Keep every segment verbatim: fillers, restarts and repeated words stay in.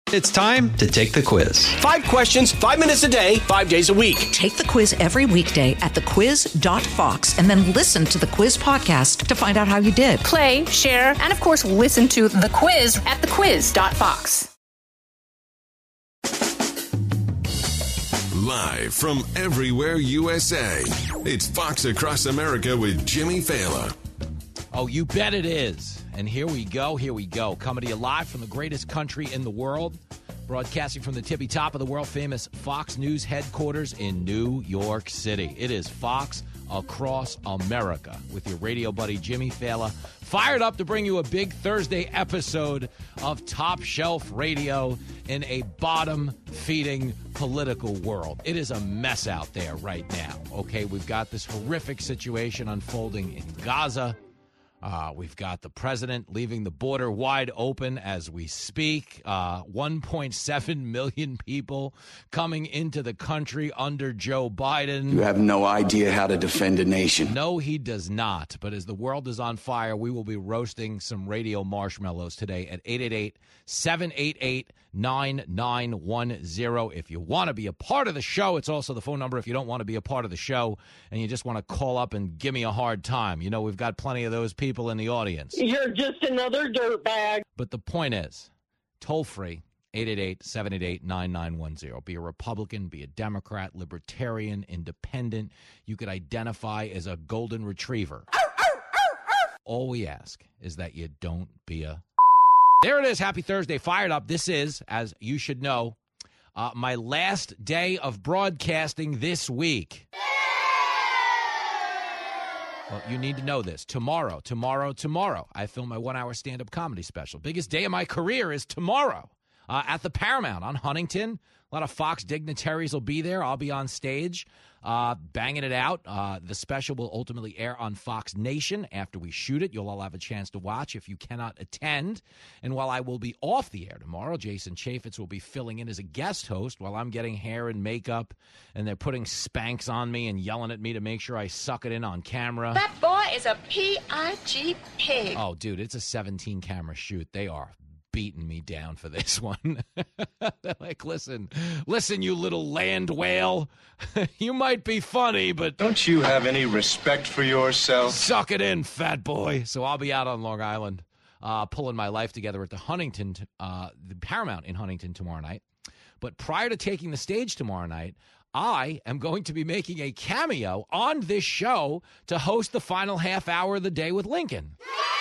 It's time to take the quiz. Five questions, five minutes a day, five days a week. Take the quiz every weekday at the quiz dot fox and then listen to the quiz podcast to find out how you did. Play, share, and of course, listen to the quiz at the quiz dot fox. Live from everywhere U S A, it's Fox Across America with Jimmy Failla. Oh, you bet it is. And here we go, here we go. Coming to you live from the greatest country in the world, broadcasting from the tippy top of the world-famous Fox News headquarters in New York City. It is Fox Across America with your radio buddy Jimmy Failla, fired up to bring you a big Thursday episode of Top Shelf Radio in a bottom-feeding political world. It is a mess out there right now, okay? We've got this horrific situation unfolding in Gaza. Uh, we've got the president leaving the border wide open as we speak. Uh, one point seven million people coming into the country under Joe Biden. You have no idea how to defend a nation. No, he does not. But as the world is on fire, we will be roasting some radio marshmallows today at eight eight eight, seven eight eight, nine nine one zero. If you want to be a part of the show, it's also the phone number if you don't want to be a part of the show and you just want to call up and give me a hard time. You know, we've got plenty of those people in the audience. You're just another dirtbag. But the point is, toll free, eight eight eight, seven eight eight, nine nine one zero. Be a Republican, be a Democrat, Libertarian, Independent. You could identify as a golden retriever. All we ask is that you don't be a... There it is. Happy Thursday. Fired up. This is, as you should know, uh, my last day of broadcasting this week. Well, you need to know this. Tomorrow, tomorrow, tomorrow, I film my one-hour stand-up comedy special. Biggest day of my career is tomorrow uh, at the Paramount on Huntington. A lot of Fox dignitaries will be there. I'll be on stage uh, banging it out. Uh, the special will ultimately air on Fox Nation after we shoot it. You'll all have a chance to watch if you cannot attend. And while I will be off the air tomorrow, Jason Chaffetz will be filling in as a guest host while I'm getting hair and makeup, and they're putting Spanx on me and yelling at me to make sure I suck it in on camera. That boy is a P I G pig. Oh, dude, it's a seventeen-camera shoot. They are beating me down for this one. They're like, listen, listen, you little land whale. You might be funny, but... Don't you have any respect for yourself? Suck it in, fat boy. So I'll be out on Long Island uh, pulling my life together at the Huntington, uh, the Paramount in Huntington tomorrow night. But prior to taking the stage tomorrow night, I am going to be making a cameo on this show to host the final half hour of the day with Lincoln.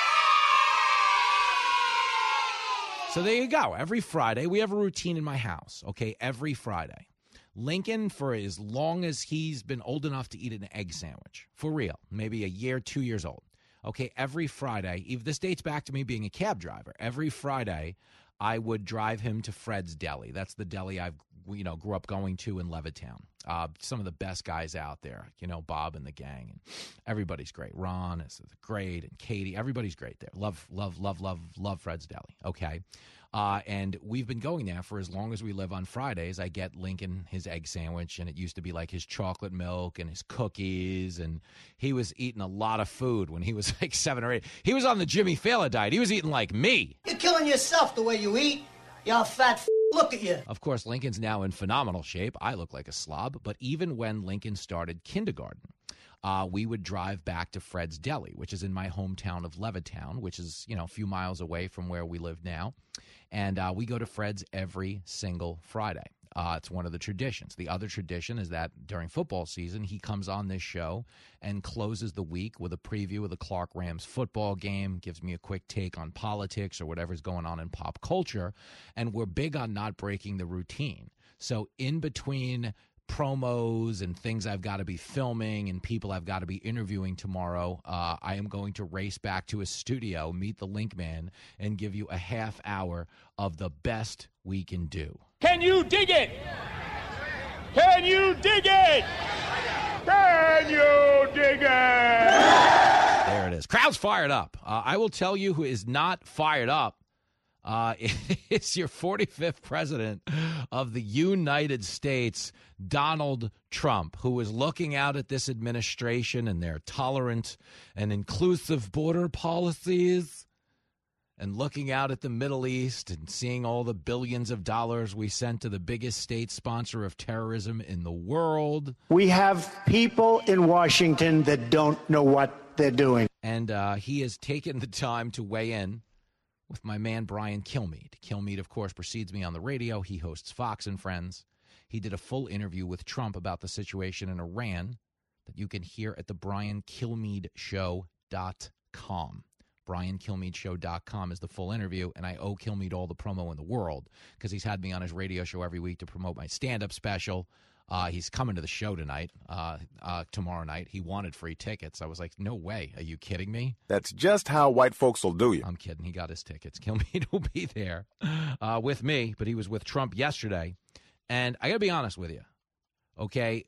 So there you go. Every Friday, we have a routine in my house, okay, every Friday. Lincoln, for as long as he's been old enough to eat an egg sandwich, for real, maybe a year, two years old, okay, every Friday, if this dates back to me being a cab driver, every Friday I would drive him to Fred's Deli. That's the deli I've, you know, grew up going to in Levittown. Uh, some of the best guys out there, you know, Bob and the gang. And everybody's great. Ron is great, and Katie. Everybody's great there. Love, love, love, love, love Fred's Deli. Okay. Uh, and we've been going there for as long as we live on Fridays. I get Lincoln his egg sandwich, and it used to be like his chocolate milk and his cookies. And he was eating a lot of food when he was like seven or eight. He was on the Jimmy Failla diet. He was eating like me. You're killing yourself the way you eat. You're a fat f- Look at you. Of course, Lincoln's now in phenomenal shape. I look like a slob. But even when Lincoln started kindergarten, uh, we would drive back to Fred's Deli, which is in my hometown of Levittown, which is, you know, a few miles away from where we live now. And uh, we go to Fred's every single Friday. Uh, it's one of the traditions. The other tradition is that during football season, he comes on this show and closes the week with a preview of the Clark Rams football game, gives me a quick take on politics or whatever's going on in pop culture. And we're big on not breaking the routine. So in between promos and things I've got to be filming and people I've got to be interviewing tomorrow, uh, I am going to race back to a studio, meet the Link Man, and give you a half hour of the best we can do. Can you dig it? Can you dig it? Can you dig it? There it is. Crowd's fired up. Uh, I will tell you who is not fired up. Uh, it's your forty-fifth president of the United States, Donald Trump, who is looking out at this administration and their tolerant and inclusive border policies. and looking out at the Middle East and seeing all the billions of dollars we sent to the biggest state sponsor of terrorism in the world. We have people in Washington that don't know what they're doing. And uh, he has taken the time to weigh in with my man Brian Kilmeade. Kilmeade, of course, precedes me on the radio. He hosts Fox and Friends. He did a full interview with Trump about the situation in Iran that you can hear at the brian kilmeade show dot com. brian kilmeade show dot com is the full interview, and I owe Kilmeade all the promo in the world because he's had me on his radio show every week to promote my stand-up special. Uh, he's coming to the show tonight, uh, uh, tomorrow night. He wanted free tickets. I was like, no way. Are you kidding me? That's just how white folks will do you. I'm kidding. He got his tickets. Kilmeade will be there uh, with me, but he was with Trump yesterday. And I got to be honest with you, okay?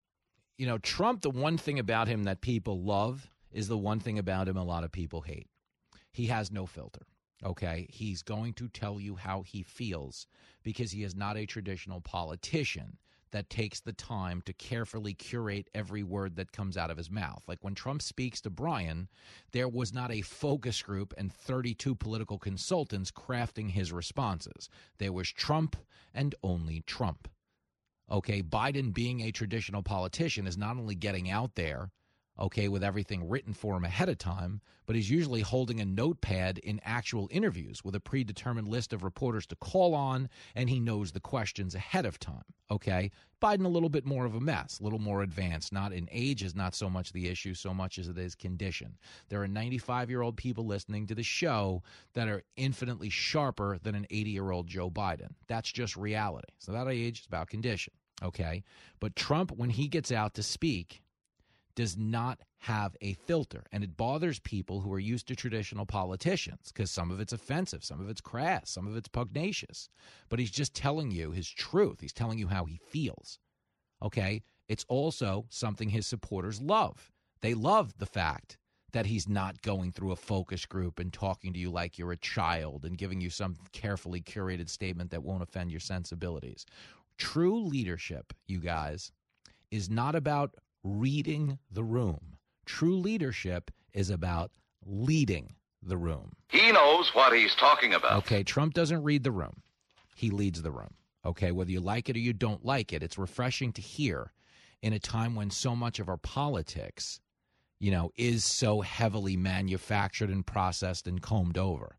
You know, Trump, the one thing about him that people love is the one thing about him a lot of people hate. He has no filter, okay? He's going to tell you how he feels because he is not a traditional politician that takes the time to carefully curate every word that comes out of his mouth. Like when Trump speaks to Brian, there was not a focus group and thirty-two political consultants crafting his responses. There was Trump and only Trump. Okay, Biden, being a traditional politician, is not only getting out there, okay, with everything written for him ahead of time, but he's usually holding a notepad in actual interviews with a predetermined list of reporters to call on, and he knows the questions ahead of time, okay? Biden a little bit more of a mess, a little more advanced. Not in age is not so much the issue, so much as it is condition. There are ninety-five-year-old people listening to the show that are infinitely sharper than an eighty-year-old Joe Biden. That's just reality. It's not about age, it's about condition, okay? But Trump, when he gets out to speak, does not have a filter, and it bothers people who are used to traditional politicians because some of it's offensive, some of it's crass, some of it's pugnacious. But he's just telling you his truth. He's telling you how he feels, okay? It's also something his supporters love. They love the fact that he's not going through a focus group and talking to you like you're a child and giving you some carefully curated statement that won't offend your sensibilities. True leadership, you guys, is not about reading the room. True leadership is about leading the room. He knows what he's talking about. Okay, Trump doesn't read the room. He leads the room. Okay, whether you like it or you don't like it, it's refreshing to hear in a time when so much of our politics, you know, is so heavily manufactured and processed and combed over.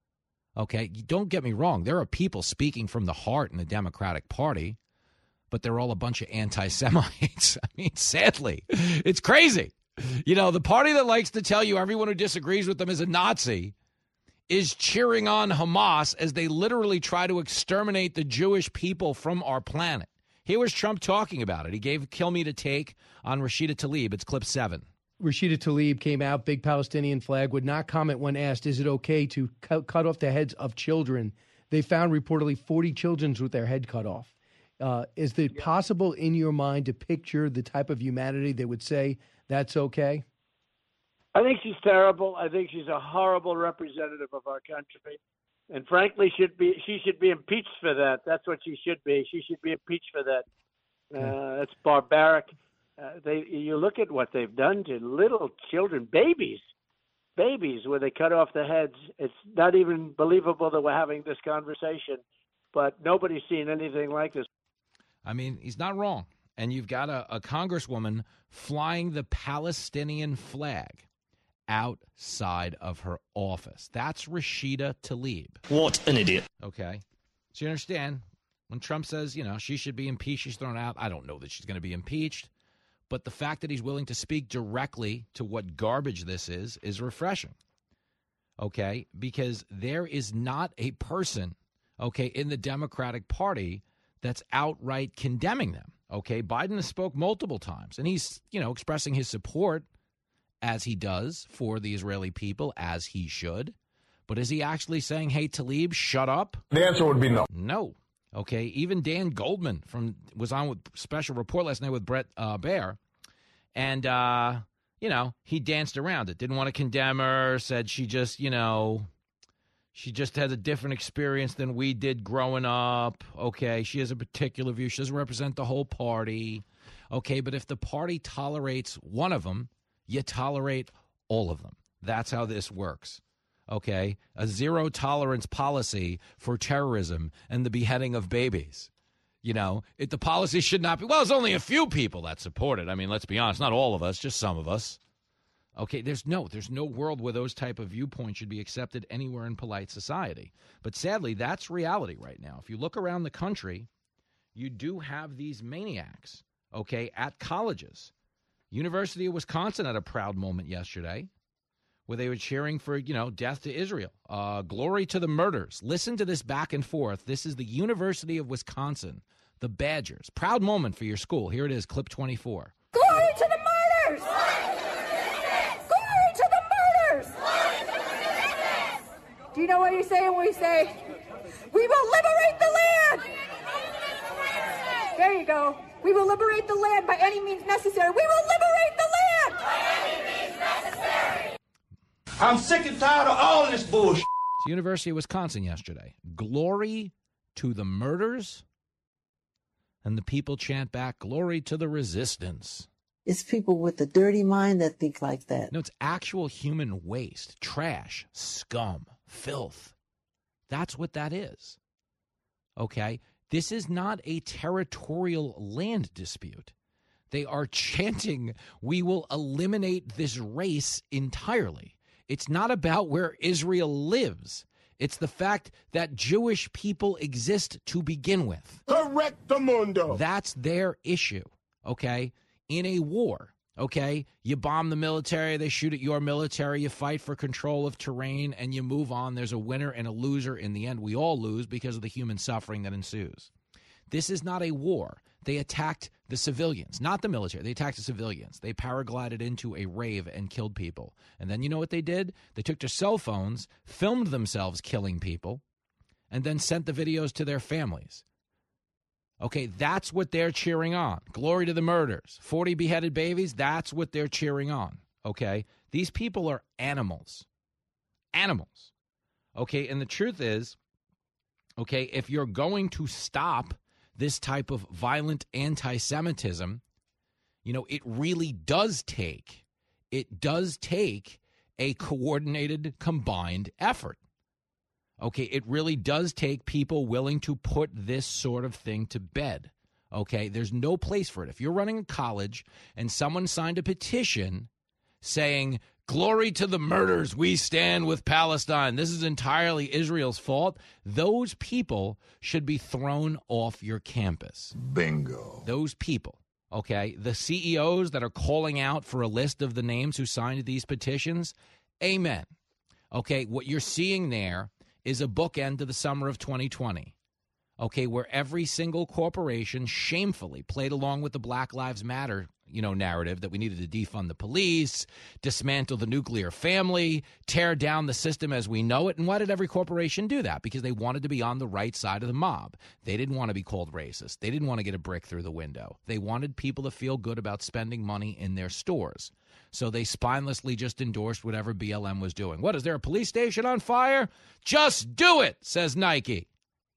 Okay, don't get me wrong. There are people speaking from the heart in the Democratic Party, but they're all a bunch of anti-Semites. I mean, sadly, it's crazy. You know, the party that likes to tell you everyone who disagrees with them is a Nazi is cheering on Hamas as they literally try to exterminate the Jewish people from our planet. Here was Trump talking about it. He gave Kilmeade a take on Rashida Tlaib. It's clip seven. Rashida Tlaib came out, big Palestinian flag, would not comment when asked, is it okay to cut, cut off the heads of children? They found reportedly forty children with their head cut off. Uh, is it yeah. possible in your mind to picture the type of humanity that would say that's okay? I think she's terrible. I think she's a horrible representative of our country, and frankly, should be she should be impeached for that. That's what she should be. She should be impeached for that. Uh, that's barbaric. Uh, they you look at what they've done to little children, babies, babies, where they cut off the heads. It's not even believable that we're having this conversation, but nobody's seen anything like this. I mean, he's not wrong. And you've got a, a congresswoman flying the Palestinian flag outside of her office. That's Rashida Tlaib. What an idiot. Okay. So you understand, when Trump says, you know, she should be impeached, she's thrown out, I don't know that she's going to be impeached. But the fact that he's willing to speak directly to what garbage this is, is refreshing. Okay? Because there is not a person, okay, in the Democratic Party that's outright condemning them. Okay, Biden has spoke multiple times, and he's, you know, expressing his support, as he does, for the Israeli people, as he should. But is he actually saying, hey, Tlaib, shut up? The answer would be no. No. Okay, even Dan Goldman from was on with Special Report last night with Brett uh, Baer, and, uh, you know, he danced around it. Didn't want to condemn her, said she just, you know, she just has a different experience than we did growing up. Okay, she has a particular view. She doesn't represent the whole party. Okay, but if the party tolerates one of them, you tolerate all of them. That's how this works. okay, a zero tolerance policy for terrorism and the beheading of babies. You know, it, the policy should not be, well, there's only a few people that support it. I mean, let's be honest, not all of us, just some of us. Okay, there's no, there's no world where those type of viewpoints should be accepted anywhere in polite society. But sadly, that's reality right now. If you look around the country, you do have these maniacs, okay, at colleges. University of Wisconsin had a proud moment yesterday where they were cheering for, you know, death to Israel. Uh, glory to the murders. Listen to this back and forth. This is the University of Wisconsin, the Badgers. Proud moment for your school. Here it is, clip twenty-four. Glory to the martyrs! Glory to the murders! Do you know what you say when we say, we will liberate the land? There you go. We will liberate the land by any means necessary. We will liberate the land! By any means necessary! I'm sick and tired of all this bullshit. It's University of Wisconsin yesterday. Glory to the murders. And the people chant back, glory to the resistance. It's people with a dirty mind that think like that. No, it's actual human waste, trash, scum, filth. That's what that is. Okay? This is not a territorial land dispute. They are chanting, we will eliminate this race entirely. It's not about where Israel lives. It's the fact that Jewish people exist to begin with. Correctamundo. That's their issue, okay? In a war, okay? You bomb the military, they shoot at your military, you fight for control of terrain, and you move on. There's a winner and a loser. In the end, we all lose because of the human suffering that ensues. This is not a war. They attacked the civilians, not the military. They attacked the civilians. They paraglided into a rave and killed people. And then you know what they did? They took their cell phones, filmed themselves killing people, and then sent the videos to their families. Okay, that's what they're cheering on. Glory to the murders. forty beheaded babies, that's what they're cheering on. Okay? These people are animals. Animals. Okay, and the truth is, okay, if you're going to stop this type of violent anti-Semitism, you know, it really does take, it does take a coordinated, combined effort. Okay, it really does take people willing to put this sort of thing to bed. Okay, there's no place for it. If you're running a college and someone signed a petition saying, glory to the murders, we stand with Palestine, this is entirely Israel's fault, those people should be thrown off your campus. Bingo. Those people, okay? The C E Os that are calling out for a list of the names who signed these petitions, amen. Okay, what you're seeing there is a bookend to the summer of twenty twenty. Okay, where every single corporation shamefully played along with the Black Lives Matter, you know, narrative that we needed to defund the police, dismantle the nuclear family, tear down the system as we know it. And why did every corporation do that? Because they wanted to be on the right side of the mob. They didn't want to be called racist. They didn't want to get a brick through the window. They wanted people to feel good about spending money in their stores. So they spinelessly just endorsed whatever B L M was doing. What, is there a police station on fire? Just do it, says Nike.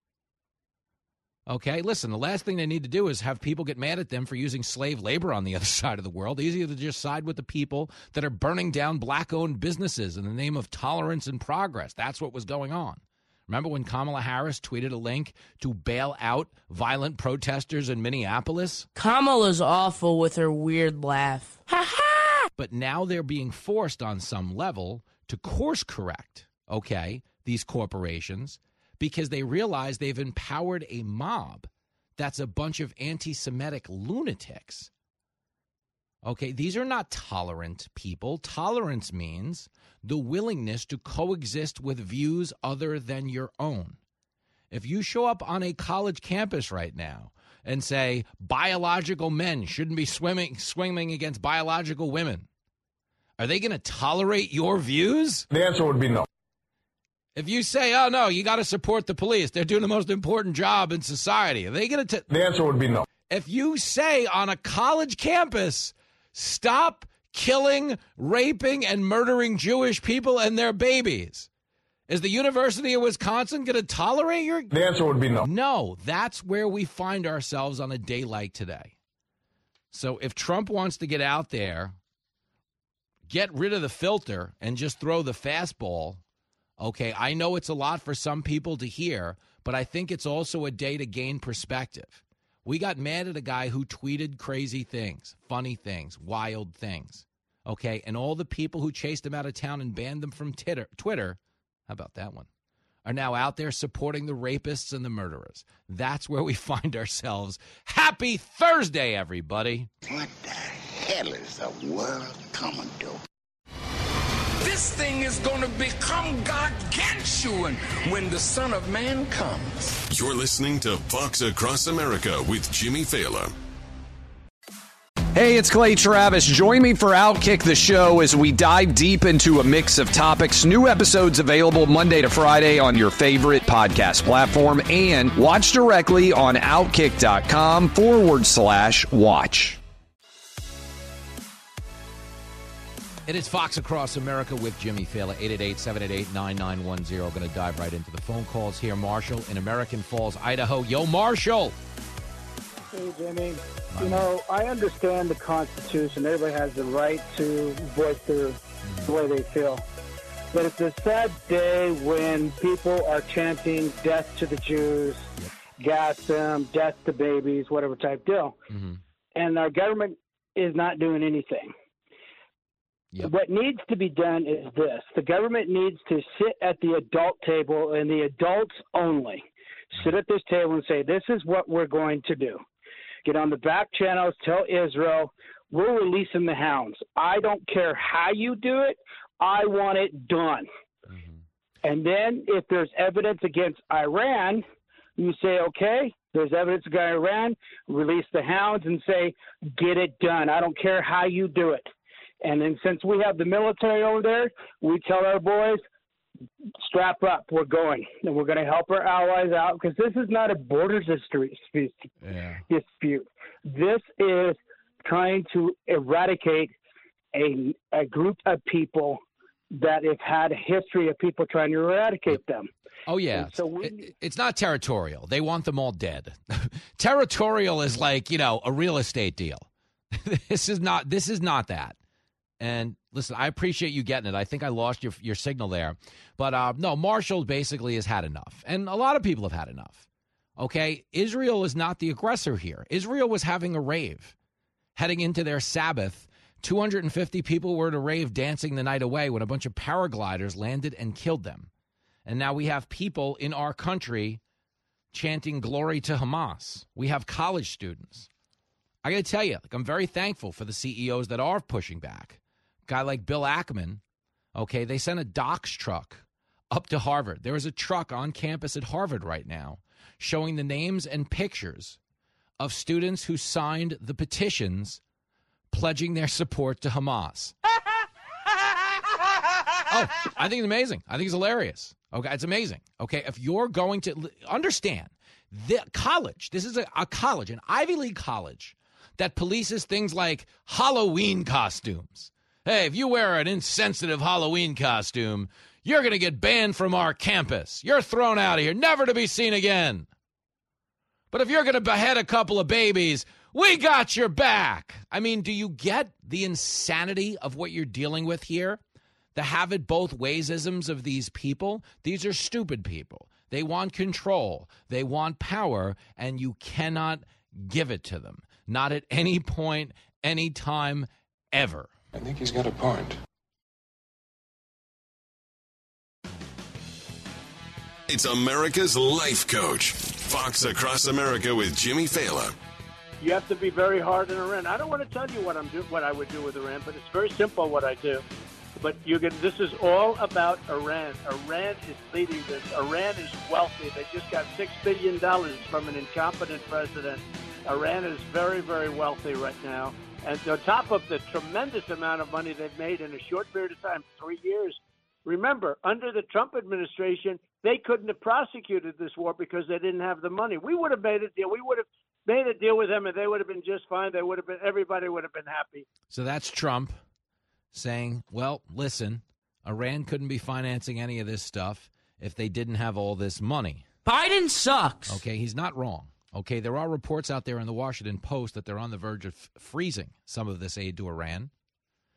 Okay, listen, the last thing they need to do is have people get mad at them for using slave labor on the other side of the world. Easier to just side with the people that are burning down black-owned businesses in the name of tolerance and progress. That's what was going on. Remember when Kamala Harris tweeted a link to bail out violent protesters in Minneapolis? Kamala's awful with her weird laugh. Ha ha! But now they're being forced on some level to course correct, okay, these corporations, because they realize they've empowered a mob that's a bunch of anti-Semitic lunatics. Okay, these are not tolerant people. Tolerance means the willingness to coexist with views other than your own. If you show up on a college campus right now and say biological men shouldn't be swimming, swimming against biological women, are they going to tolerate your views? The answer would be no. If you say, oh, no, you got to support the police, they're doing the most important job in society, are they going to... The answer would be no. If you say on a college campus, stop killing, raping, and murdering Jewish people and their babies, is the University of Wisconsin going to tolerate your... The answer would be no. No, that's where we find ourselves on a day like today. So if Trump wants to get out there, get rid of the filter, and just throw the fastball, Okay, I know it's a lot for some people to hear, but I think it's also a day to gain perspective. We got mad at a guy who tweeted crazy things, funny things, wild things. Okay, and all the people who chased him out of town and banned them from Twitter, Twitter, how about that one, are now out there supporting the rapists and the murderers. That's where we find ourselves. Happy Thursday, everybody. What the hell is the world coming to? This thing is going to become gargantuan when the Son of Man comes. You're listening to Fox Across America with Jimmy Fallon. Hey, it's Clay Travis. Join me for Outkick the Show as we dive deep into a mix of topics. New episodes available Monday to Friday on your favorite podcast platform, and watch directly on Outkick.com forward slash watch. It is Fox Across America with Jimmy Fallon, eight eight eight, seven eight eight, nine nine one zero. Going to dive right into the phone calls here. Marshall in American Falls, Idaho. Yo, Marshall. Hey, Jimmy. You know, I understand the Constitution. Everybody has the right to voice their, the way they feel. But it's a sad day when people are chanting death to the Jews, gas them, death to babies, whatever type deal. Mm-hmm. And our government is not doing anything. Yep. What needs to be done is this. The government needs to sit at the adult table, and the adults only sit at this table and say, this is what we're going to do. Get on the back channels, tell Israel, we're releasing the hounds. I don't care how you do it. I want it done. Mm-hmm. And then if there's evidence against Iran, you say, okay, there's evidence against Iran, release the hounds and say, get it done. I don't care how you do it. And then since we have the military over there, we tell our boys, strap up, we're going. And we're going to help our allies out because this is not a border dispute. Yeah. dispute. This is trying to eradicate a, a group of people that have had a history of people trying to eradicate them. Oh, yeah. And so we, it, it's not territorial. They want them all dead. Territorial is like, you know, a real estate deal. This is not. This is not that. And listen, I appreciate you getting it. I think I lost your your signal there. But uh, no, Marshall basically has had enough. And a lot of people have had enough. Okay? Israel is not the aggressor here. Israel was having a rave. Heading into their Sabbath, two hundred fifty people were at a rave dancing the night away when a bunch of paragliders landed and killed them. And now we have people in our country chanting glory to Hamas. We have college students. I got to tell you, like, I'm very thankful for the C E Os that are pushing back. Guy like Bill Ackman, okay, they sent a docs truck up to Harvard. There is a truck on campus at Harvard right now showing the names and pictures of students who signed the petitions pledging their support to Hamas. Oh, I think it's amazing. I think it's hilarious. Okay, it's amazing. Okay, if you're going to understand, the college, this is a, a college, an Ivy League college that polices things like Halloween costumes. Hey, if you wear an insensitive Halloween costume, you're going to get banned from our campus. You're thrown out of here, never to be seen again. But if you're going to behead a couple of babies, we got your back. I mean, do you get the insanity of what you're dealing with here? The have it both ways-isms of these people? These are stupid people. They want control. They want power, and you cannot give it to them. Not at any point, any time, ever. I think he's got a point. It's America's Life Coach. Fox Across America with Jimmy Fallon. You have to be very hard on Iran. I don't want to tell you what I'm do, what I would do with Iran, but it's very simple what I do. But you get, this is all about Iran. Iran is leading this. Iran is wealthy. They just got six billion dollars from an incompetent president. Iran is very, very wealthy right now. And on top of the tremendous amount of money they've made in a short period of time, three years. Remember, under the Trump administration, they couldn't have prosecuted this war because they didn't have the money. We would have made a deal. We would have made a deal with them, and they would have been just fine. They would have been. Everybody would have been happy. So that's Trump saying, well, listen, Iran couldn't be financing any of this stuff if they didn't have all this money. Biden sucks. Okay, he's not wrong. Okay, there are reports out there in the Washington Post that they're on the verge of freezing some of this aid to Iran.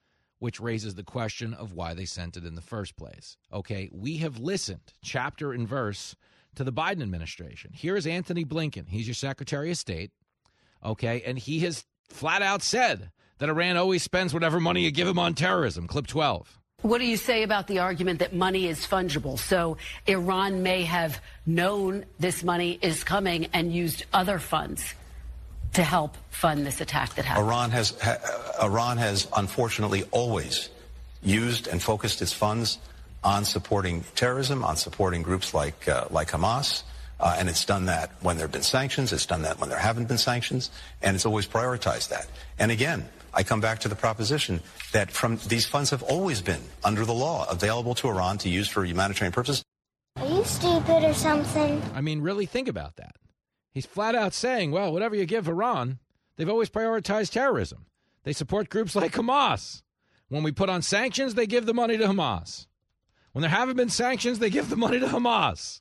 which raises the question of why they sent it in the first place. Okay, we have listened, chapter and verse, to the Biden administration. Here's Anthony Blinken. He's your Secretary of State, okay, and he has flat out said that Iran always spends whatever money you give him on terrorism. Clip twelve. What do you say about the argument that money is fungible? So Iran may have known this money is coming and used other funds to help fund this attack that happened. Iran has, ha, Iran has unfortunately always used and focused its funds on supporting terrorism, on supporting groups like uh, like Hamas, uh, and it's done that when there have been sanctions. It's done that when there haven't been sanctions, and it's always prioritized that. And again, I come back to the proposition that from these funds have always been, under the law, available to Iran to use for humanitarian purposes. Are you stupid or something? I mean, really think about that. He's flat out saying, well, whatever you give Iran, they've always prioritized terrorism. They support groups like Hamas. When we put on sanctions, they give the money to Hamas. When there haven't been sanctions, they give the money to Hamas.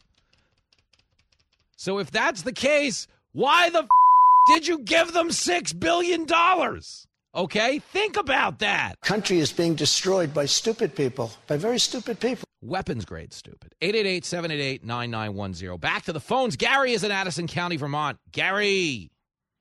So if that's the case, why the f- did you give them six billion dollars? Okay, think about that. Country is being destroyed by stupid people, by very stupid people. Weapons grade stupid. eight eight eight, seven eight eight, nine nine one zero. Back to the phones. Gary is in Addison County, Vermont. Gary.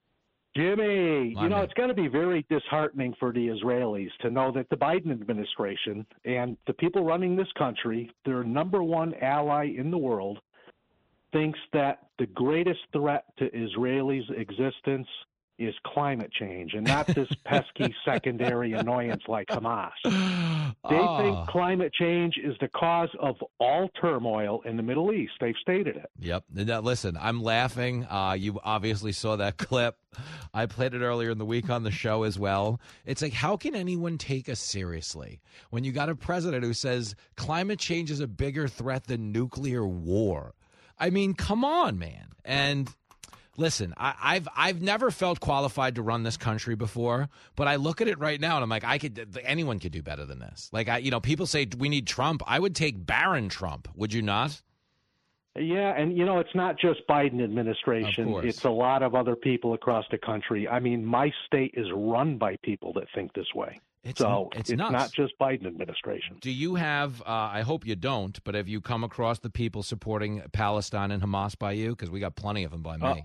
Jimmy, My you know, man. it's got to be very disheartening for the Israelis to know that the Biden administration and the people running this country, their number one ally in the world, thinks that the greatest threat to Israelis' existence is climate change and not this pesky secondary annoyance like Hamas. They Oh. think climate change is the cause of all turmoil in the Middle East. They've stated it. Yep. Now, listen, I'm laughing. Uh, you obviously saw that clip. I played it earlier in the week on the show as well. It's like, how can anyone take us seriously when you got a president who says climate change is a bigger threat than nuclear war? I mean, come on, man. And listen, I, I've I've never felt qualified to run this country before, but I look at it right now and I'm like, I could anyone could do better than this. Like, I, you know, people say we need Trump. I would take Barron Trump. Would you not? Yeah, and you know, it's not just Biden administration. Of course. It's a lot of other people across the country. I mean, my state is run by people that think this way. It's, so it's, it's nuts. not just Biden administration. Do you have, uh, I hope you don't, but have you come across the people supporting Palestine and Hamas by you? Because we got plenty of them by me. Uh,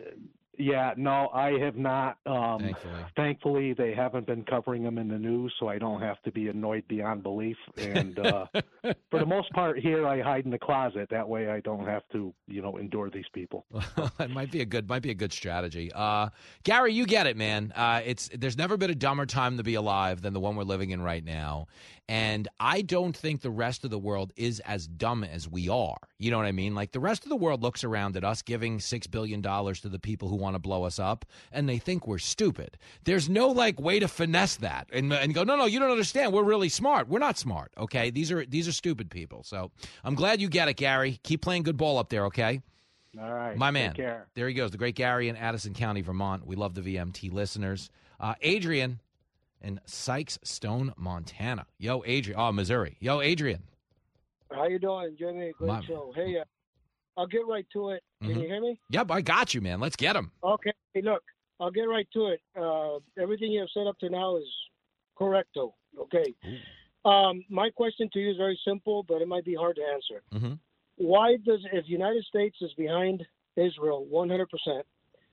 yeah, no, I have not. Um, Thankfully. Thankfully, they haven't been covering them in the news, so I don't have to be annoyed beyond belief. And uh, for the most part here, I hide in the closet. That way I don't have to, you know, endure these people. It might be a good, might be a good strategy. Uh, Gary, you get it, man. Uh, it's there's never been a dumber time to be alive than the one we're living in right now. And I don't think the rest of the world is as dumb as we are. You know what I mean? Like, the rest of the world looks around at us giving six billion dollars to the people who want to blow us up, and they think we're stupid. There's no, like, way to finesse that and, and go, no, no, you don't understand. We're really smart. We're not smart, okay? These are these are stupid people. So I'm glad you get it, Gary. Keep playing good ball up there, okay? All right. My man. Take care. There he goes, the great Gary in Addison County, Vermont. We love the V M T listeners. Uh, Adrian in Sykes Stone, Montana. Yo, Adrian. Oh, Missouri. Yo, Adrian. How you doing, Jimmy? Great My- show. Hey, uh, I'll get right to it. Can Mhm. you hear me? Yep, I got you, man. Let's get him. Okay. Hey, look, I'll get right to it. Uh, everything you have said up to now is correcto. Okay. Um, my question to you is very simple, but it might be hard to answer. Mm-hmm. Why does, if the United States is behind Israel one hundred percent,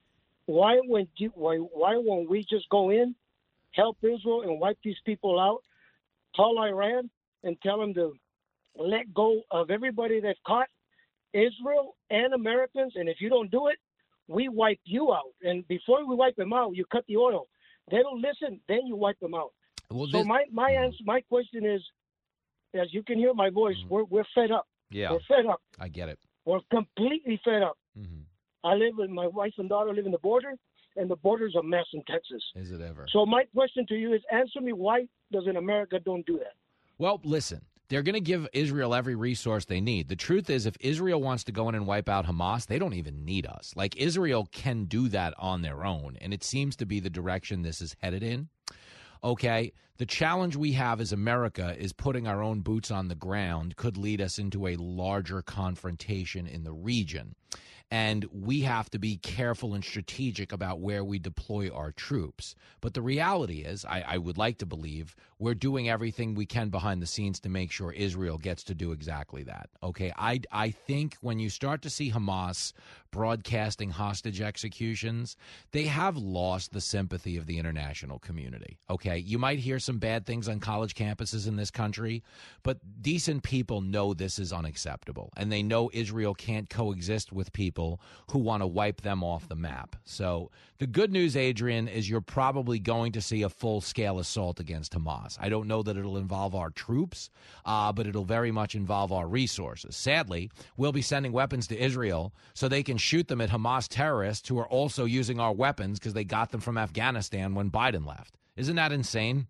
why when you, why why won't we just go in, help Israel, and wipe these people out? Call Iran and tell them to let go of everybody that's caught, Israel and Americans, and if you don't do it, we wipe you out. And before we wipe them out, you cut the oil. They don't listen, then you wipe them out. Well, so this- my my answer, my question is, as you can hear my voice, we're we're fed up. Yeah. We're fed up. I get it. We're completely fed up. Mm-hmm. I live with my wife and daughter live in the border, and the border's a mess in Texas. Is it ever? So my question to you is, answer me, why doesn't America don't do that? Well, listen, they're going to give Israel every resource they need. The truth is, if Israel wants to go in and wipe out Hamas, they don't even need us. Like, Israel can do that on their own, and it seems to be the direction this is headed in. Okay, the challenge we have as America is putting our own boots on the ground could lead us into a larger confrontation in the region. and we have to be careful and strategic about where we deploy our troops. But the reality is, I, I would like to believe we're doing everything we can behind the scenes to make sure Israel gets to do exactly that. Okay, I, I think when you start to see Hamas broadcasting hostage executions, they have lost the sympathy of the international community. Okay, you might hear some bad things on college campuses in this country, but decent people know this is unacceptable, and they know Israel can't coexist with people who want to wipe them off the map. So the good news, Adrian, is you're probably going to see a full-scale assault against Hamas. I don't know that it'll involve our troops, uh, but it'll very much involve our resources. Sadly, we'll be sending weapons to Israel so they can shoot them at Hamas terrorists who are also using our weapons because they got them from Afghanistan when Biden left. Isn't that insane?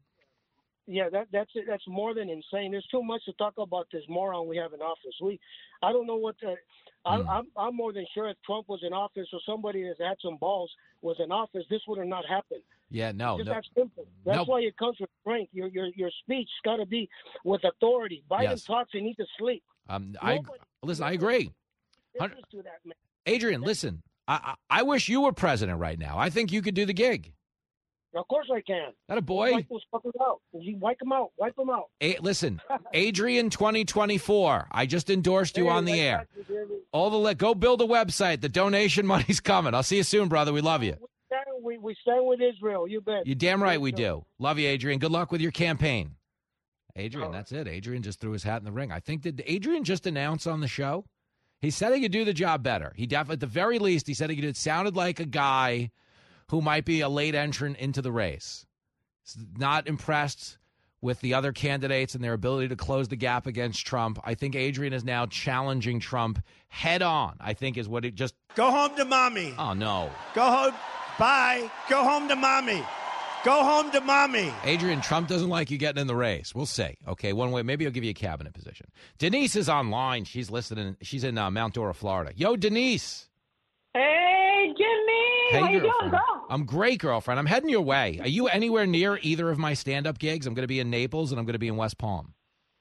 Yeah, that, that's that's more than insane. There's too much to talk about this moron we have in office. We, I don't know what. To, I, Mm. I'm I'm more than sure if Trump was in office or somebody that had some balls was in office, this would have not happened. Yeah, no, It's just no. that simple. That's No. why it comes with strength. Your your your speech got to be with authority. Biden Yes. talks, he needs to sleep. Um, I Nobody- listen. I agree. Listen to that man. Adrian, listen. I, I I wish you were president right now. I think you could do the gig. Of course I can. That a boy? Wipe those fuckers out. You wipe them out. Wipe them out. A, listen, Adrian twenty twenty-four. I just endorsed you Hey, on the I air. got you, Jimmy. All the let go build a website. The donation money's coming. I'll see you soon, brother. We love you. Stand- We, we stand with Israel. You bet. You're damn right we do. Love you, Adrian. Good luck with your campaign. Adrian, that's it. Adrian just threw his hat in the ring. I think, did Adrian just announce on the show? He said he could do the job better. He def- at the very least, he said he could. It sounded like a guy who might be a late entrant into the race. Not impressed with the other candidates and their ability to close the gap against Trump. I think Adrian is now challenging Trump head on, I think is what it just... Go home to mommy. Oh, no. Go home. Bye. Go home to mommy. Go home to mommy. Adrian, Trump doesn't like you getting in the race. We'll see. Okay, one way. Maybe he'll give you a cabinet position. Denise is online. She's listening. She's in uh, Mount Dora, Florida. Yo, Denise. Hey, Jimmy. Hey, How you doing, girlfriend. girl? I'm great, girlfriend. I'm heading your way. Are you anywhere near either of my stand-up gigs? I'm going to be in Naples and I'm going to be in West Palm.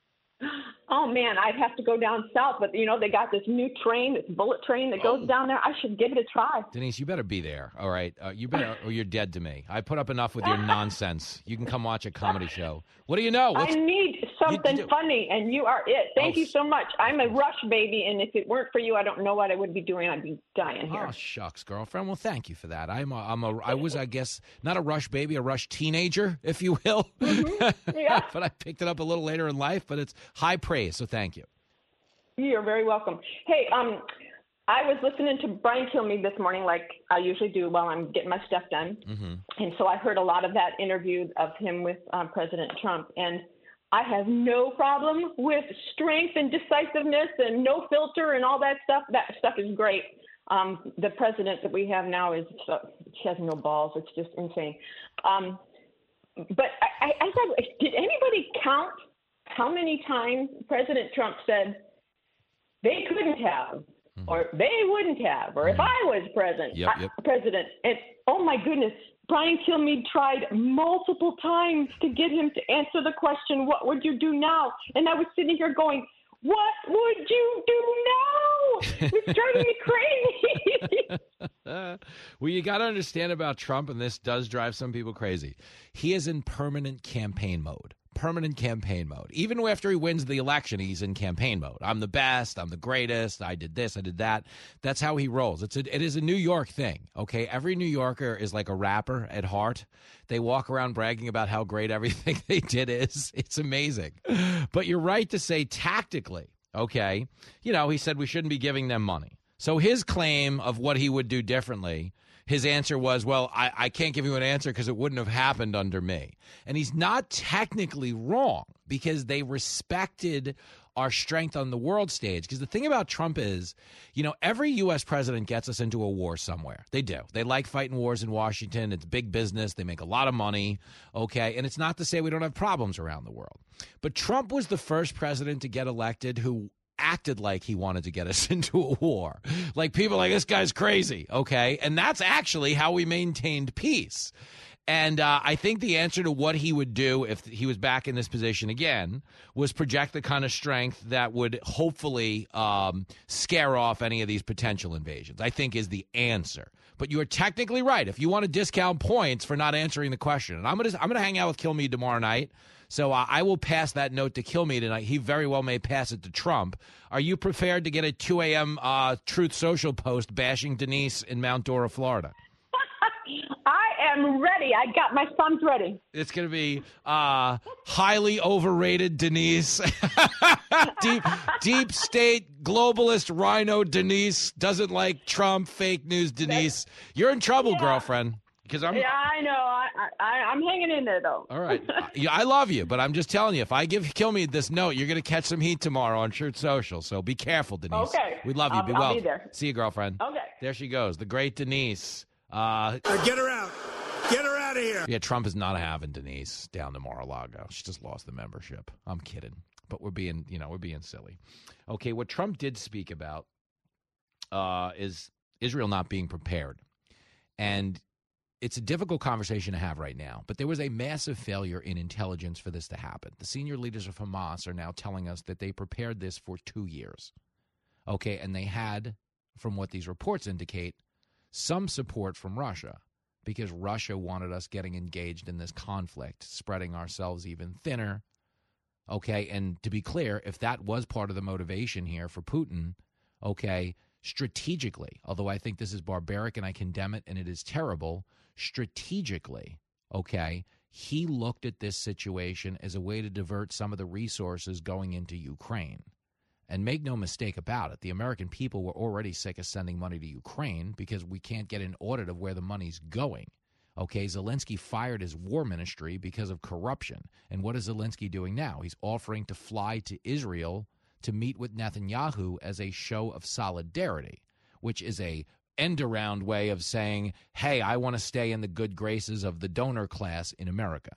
Oh, man, I'd have to go down south, but, you know, they got this new train, this bullet train that goes down there. I should give it a try. Denise, you better be there, all right? Uh, you better, or you're dead to me. I put up enough with your nonsense. You can come watch a comedy show. What do you know? What's, I need something funny, and you are it. Thank Oh, you so much. I'm a Rush baby, and if it weren't for you, I don't know what I would be doing. I'd be dying here. Oh, shucks, girlfriend. Well, thank you for that. I'm a, I'm a, I was, I guess, not a Rush baby, a Rush teenager, if you will. Yeah. But I picked it up a little later in life, but it's high praise, so thank you. You're very welcome. Hey, um, I was listening to Brian Kilmeade this morning, like I usually do while I'm getting my stuff done. Mm-hmm. And so I heard a lot of that interview of him with um, President Trump. And I have no problem with strength and decisiveness and no filter and all that stuff. That stuff is great. Um, the president that we have now is, uh, she has no balls. It's just insane. Um, but I, I, I thought, did anybody count how many times President Trump said they couldn't have, or they wouldn't have, or if I was president, Yep, yep. I, president, and oh my goodness, Brian Kilmeade tried multiple times to get him to answer the question, what would you do now? And I was sitting here going, what would you do now? It's driving me crazy. Well, you got to understand about Trump, and this does drive some people crazy. He is in permanent campaign mode. Permanent campaign mode. Even after he wins the election, he's in campaign mode. I'm the best. I'm the greatest. I did this. I did that. That's how he rolls. It's a, it is a New York thing, okay? Every New Yorker is like a rapper at heart. They walk around bragging about how great everything they did is. It's amazing. But you're right to say tactically, okay? You know, he said we shouldn't be giving them money. So his claim of what he would do differently, his answer was, well, I, I can't give you an answer because it wouldn't have happened under me. And he's not technically wrong because they respected our strength on the world stage. Because the thing about Trump is, you know, every U S president gets us into a war somewhere. They do. They like fighting wars in Washington. It's big business. They make a lot of money. Okay. And it's not to say we don't have problems around the world. But Trump was the first president to get elected who acted like he wanted to get us into a war. Like people like, this guy's crazy, okay? And that's actually how we maintained peace. And uh, I think the answer to what he would do if he was back in this position again was project the kind of strength that would hopefully um, scare off any of these potential invasions, I think is the answer. But you are technically right. If you want to discount points for not answering the question, and I'm going to I'm going to hang out with Kilmeade tomorrow night, so uh, I will pass that note to Kilmeade tonight. He very well may pass it to Trump. Are you prepared to get a two a.m. Uh, Truth Social post bashing Denise in Mount Dora, Florida? I am ready. I got my thumbs ready. It's going to be uh, highly overrated Denise. deep deep state globalist rhino Denise doesn't like Trump. Fake news Denise. You're in trouble, yeah. girlfriend. Because I'm. Yeah, I know. I, I I'm hanging in there though. All right. I, I love you, but I'm just telling you, if I give Kilmeade this note, you're going to catch some heat tomorrow on Truth Social. So be careful, Denise. Okay. We love you. I'll, be I'll well. Be there. See you, girlfriend. Okay. There she goes, the great Denise. Uh, uh, get her out. Get her out of here. Yeah, Trump is not having Denise down to Mar-a-Lago. She just lost the membership. I'm kidding. But we're being, you know, we're being silly. Okay, what Trump did speak about uh, is Israel not being prepared. And it's a difficult conversation to have right now. But there was a massive failure in intelligence for this to happen. The senior leaders of Hamas are now telling us that they prepared this for two years. Okay, and they had, from what these reports indicate, some support from Russia because Russia wanted us getting engaged in this conflict, spreading ourselves even thinner. Okay, and to be clear, if that was part of the motivation here for Putin, okay, strategically, although I think this is barbaric and I condemn it and it is terrible, strategically, okay, he looked at this situation as a way to divert some of the resources going into Ukraine. And make no mistake about it, the American people were already sick of sending money to Ukraine because we can't get an audit of where the money's going. Okay, Zelensky fired his war ministry because of corruption. And what is Zelensky doing now? He's offering to fly to Israel to meet with Netanyahu as a show of solidarity, which is a end-around way of saying, hey, I want to stay in the good graces of the donor class in America.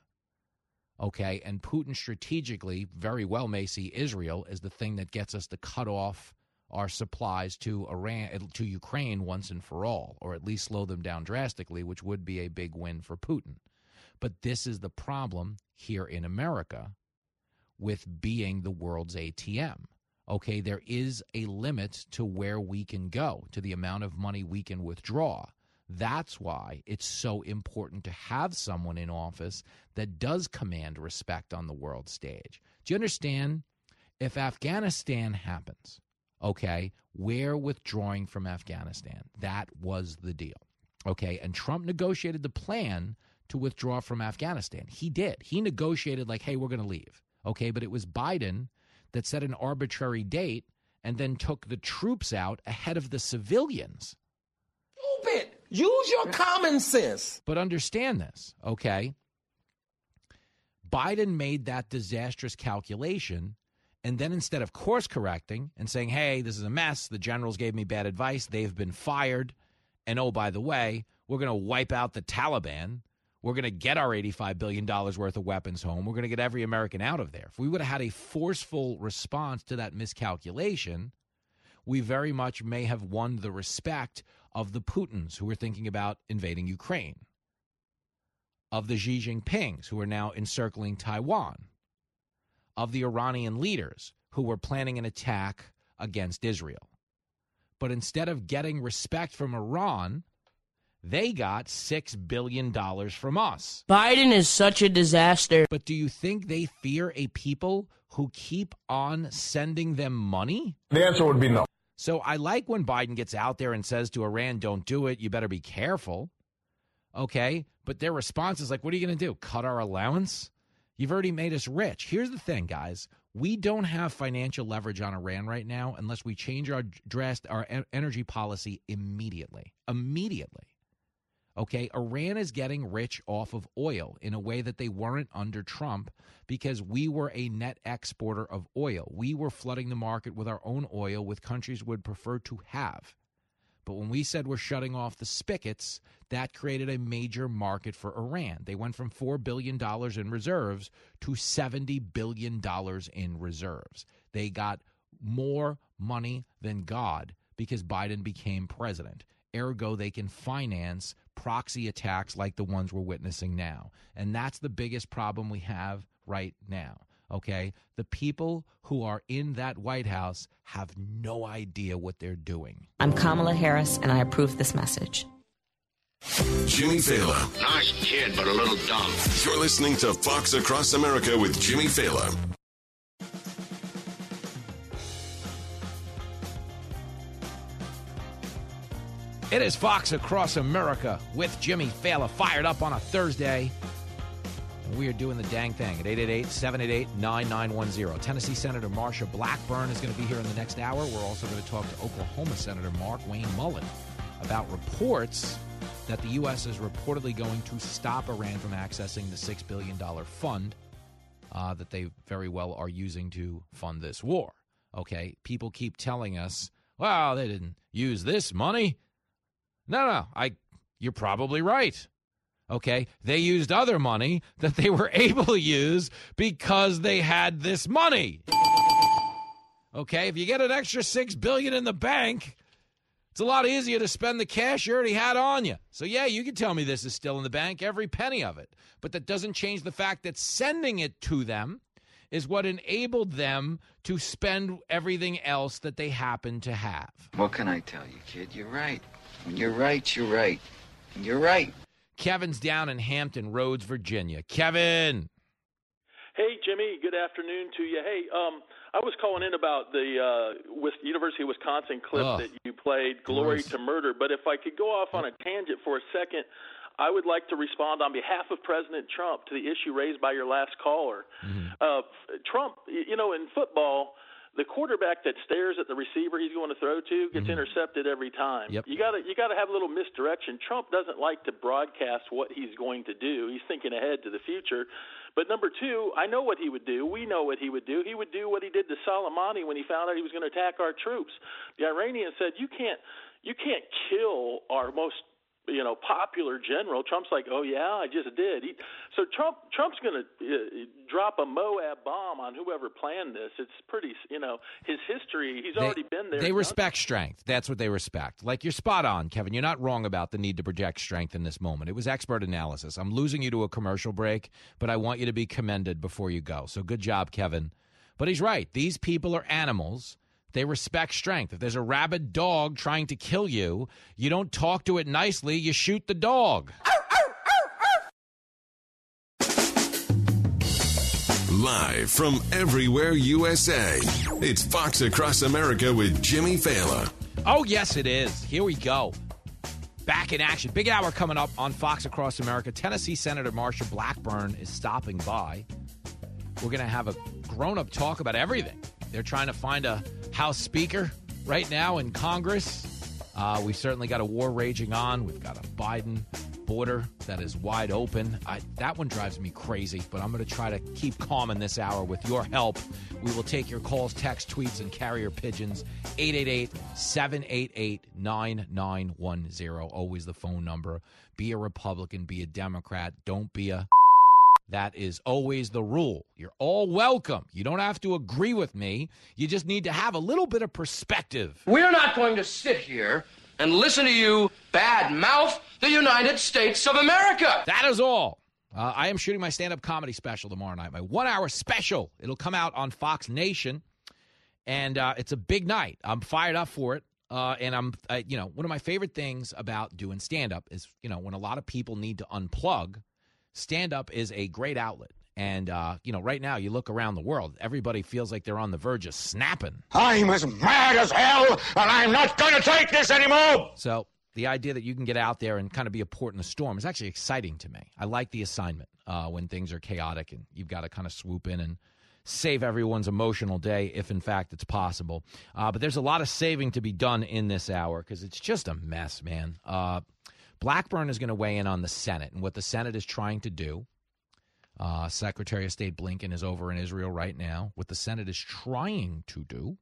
Okay, and Putin strategically very well may see Israel as the thing that gets us to cut off our supplies to Iran, to Ukraine once and for all, or at least slow them down drastically, which would be a big win for Putin. But this is the problem here in America with being the world's A T M. Okay, there is a limit to where we can go, to the amount of money we can withdraw. That's why it's so important to have someone in office that does command respect on the world stage. Do you understand? If Afghanistan happens, okay, we're withdrawing from Afghanistan. That was the deal. Okay, and Trump negotiated the plan to withdraw from Afghanistan. He did. He negotiated like, hey, we're going to leave. Okay, but it was Biden that set an arbitrary date and then took the troops out ahead of the civilians. Stupid. Use your common sense. But understand this, okay? Biden made that disastrous calculation, and then instead of course correcting and saying, hey, this is a mess, the generals gave me bad advice, they've been fired, and oh, by the way, we're going to wipe out the Taliban, we're going to get our eighty-five billion dollars worth of weapons home, we're going to get every American out of there. If we would have had a forceful response to that miscalculation, we very much may have won the respect of the Putins who were thinking about invading Ukraine, of the Xi Jinpings who are now encircling Taiwan, of the Iranian leaders who were planning an attack against Israel. But instead of getting respect from Iran, they got six billion dollars from us. Biden is such a disaster. But do you think they fear a people who keep on sending them money? The answer would be no. So I like when Biden gets out there and says to Iran, don't do it, you better be careful. Okay, but their response is like, what are you going to do, cut our allowance? You've already made us rich. Here's the thing, guys. We don't have financial leverage on Iran right now unless we change our, dressed, our energy policy immediately. Immediately. Okay, Iran is getting rich off of oil in a way that they weren't under Trump because we were a net exporter of oil. We were flooding the market with our own oil with countries would prefer to have. But when we said we're shutting off the spigots, that created a major market for Iran. They went from four billion dollars in reserves to seventy billion dollars in reserves. They got more money than God because Biden became president. Ergo, they can finance proxy attacks like the ones we're witnessing now. And that's the biggest problem we have right now. Okay? The people who are in that White House have no idea what they're doing. I'm Kamala Harris, and I approve this message. Jimmy Fallon. Nice kid, but a little dumb. You're listening to Fox Across America with Jimmy Fallon. It is Fox Across America with Jimmy Fallon, fired up on a Thursday. We are doing the dang thing at eight eight eight, seven eight eight, nine nine one zero. Tennessee Senator Marsha Blackburn is going to be here in the next hour. We're also going to talk to Oklahoma Senator Mark Wayne Mullen about reports that the U S is reportedly going to stop Iran from accessing the six billion dollars fund uh, that they very well are using to fund this war. Okay, people keep telling us, well, they didn't use this money. No, no, I. You're probably right. Okay, they used other money that they were able to use because they had this money. Okay, if you get an extra six billion dollars in the bank, it's a lot easier to spend the cash you already had on you. So, yeah, you can tell me this is still in the bank, every penny of it. But that doesn't change the fact that sending it to them is what enabled them to spend everything else that they happen to have. What can I tell you, kid? You're right. When you're right, you're right. And you're right. Kevin's down in Hampton Roads, Virginia. Kevin. Hey, Jimmy. Good afternoon to you. Hey, um, I was calling in about the uh, with University of Wisconsin clip Ugh. that you played, Glory Gross. to Murder. But if I could go off on a tangent for a second, I would like to respond on behalf of President Trump to the issue raised by your last caller. Mm-hmm. Uh, Trump, you know, in football, the quarterback that stares at the receiver he's going to throw to gets mm-hmm. intercepted every time. Yep. You got to you got to have a little misdirection. Trump doesn't like to broadcast what he's going to do. He's thinking ahead to the future. But number two, I know what he would do. We know what he would do. He would do what he did to Soleimani when he found out he was going to attack our troops. The Iranians said, "You can't you can't kill our most you know, popular general." Trump's like, "Oh yeah, I just did." He, so Trump, Trump's going to uh, drop a Moab bomb on whoever planned this. It's pretty, you know, his history. He's they, already been there. They respect strength. That's what they respect. Like, you're spot on, Kevin. You're not wrong about the need to project strength in this moment. It was expert analysis. I'm losing you to a commercial break, but I want you to be commended before you go. So good job, Kevin. But he's right. These people are animals. They respect strength. If there's a rabid dog trying to kill you, you don't talk to it nicely, you shoot the dog. Live from everywhere U S A, it's Fox Across America with Jimmy Fallon. Oh, yes, it is. Here we go. Back in action. Big hour coming up on Fox Across America. Tennessee Senator Marsha Blackburn is stopping by. We're going to have a grown-up talk about everything. They're trying to find a House Speaker right now in Congress. Uh, we've certainly got a war raging on. We've got a Biden border that is wide open. I, that one drives me crazy, but I'm going to try to keep calm in this hour with your help. We will take your calls, texts, tweets, and carrier pigeons. eight eight eight, seven eight eight, nine nine one zero. Always the phone number. Be a Republican. Be a Democrat. Don't be a... That is always the rule. You're all welcome. You don't have to agree with me. You just need to have a little bit of perspective. We're not going to sit here and listen to you badmouth the United States of America. That is all. Uh, I am shooting my stand-up comedy special tomorrow night, my one-hour special. It'll come out on Fox Nation, and uh, it's a big night. I'm fired up for it. Uh, and I'm, uh, you know, one of my favorite things about doing stand-up is, you know, when a lot of people need to unplug, stand-up is a great outlet. And, uh, you know, right now you look around the world, everybody feels like they're on the verge of snapping. I'm as mad as hell, and I'm not going to take this anymore. So the idea that you can get out there and kind of be a port in the storm is actually exciting to me. I like the assignment uh, when things are chaotic and you've got to kind of swoop in and save everyone's emotional day, if in fact it's possible. Uh, but there's a lot of saving to be done in this hour because it's just a mess, man. Uh Blackburn is going to weigh in on the Senate and what the Senate is trying to do. Uh, Secretary of State Blinken is over in Israel right now. What the Senate is trying to do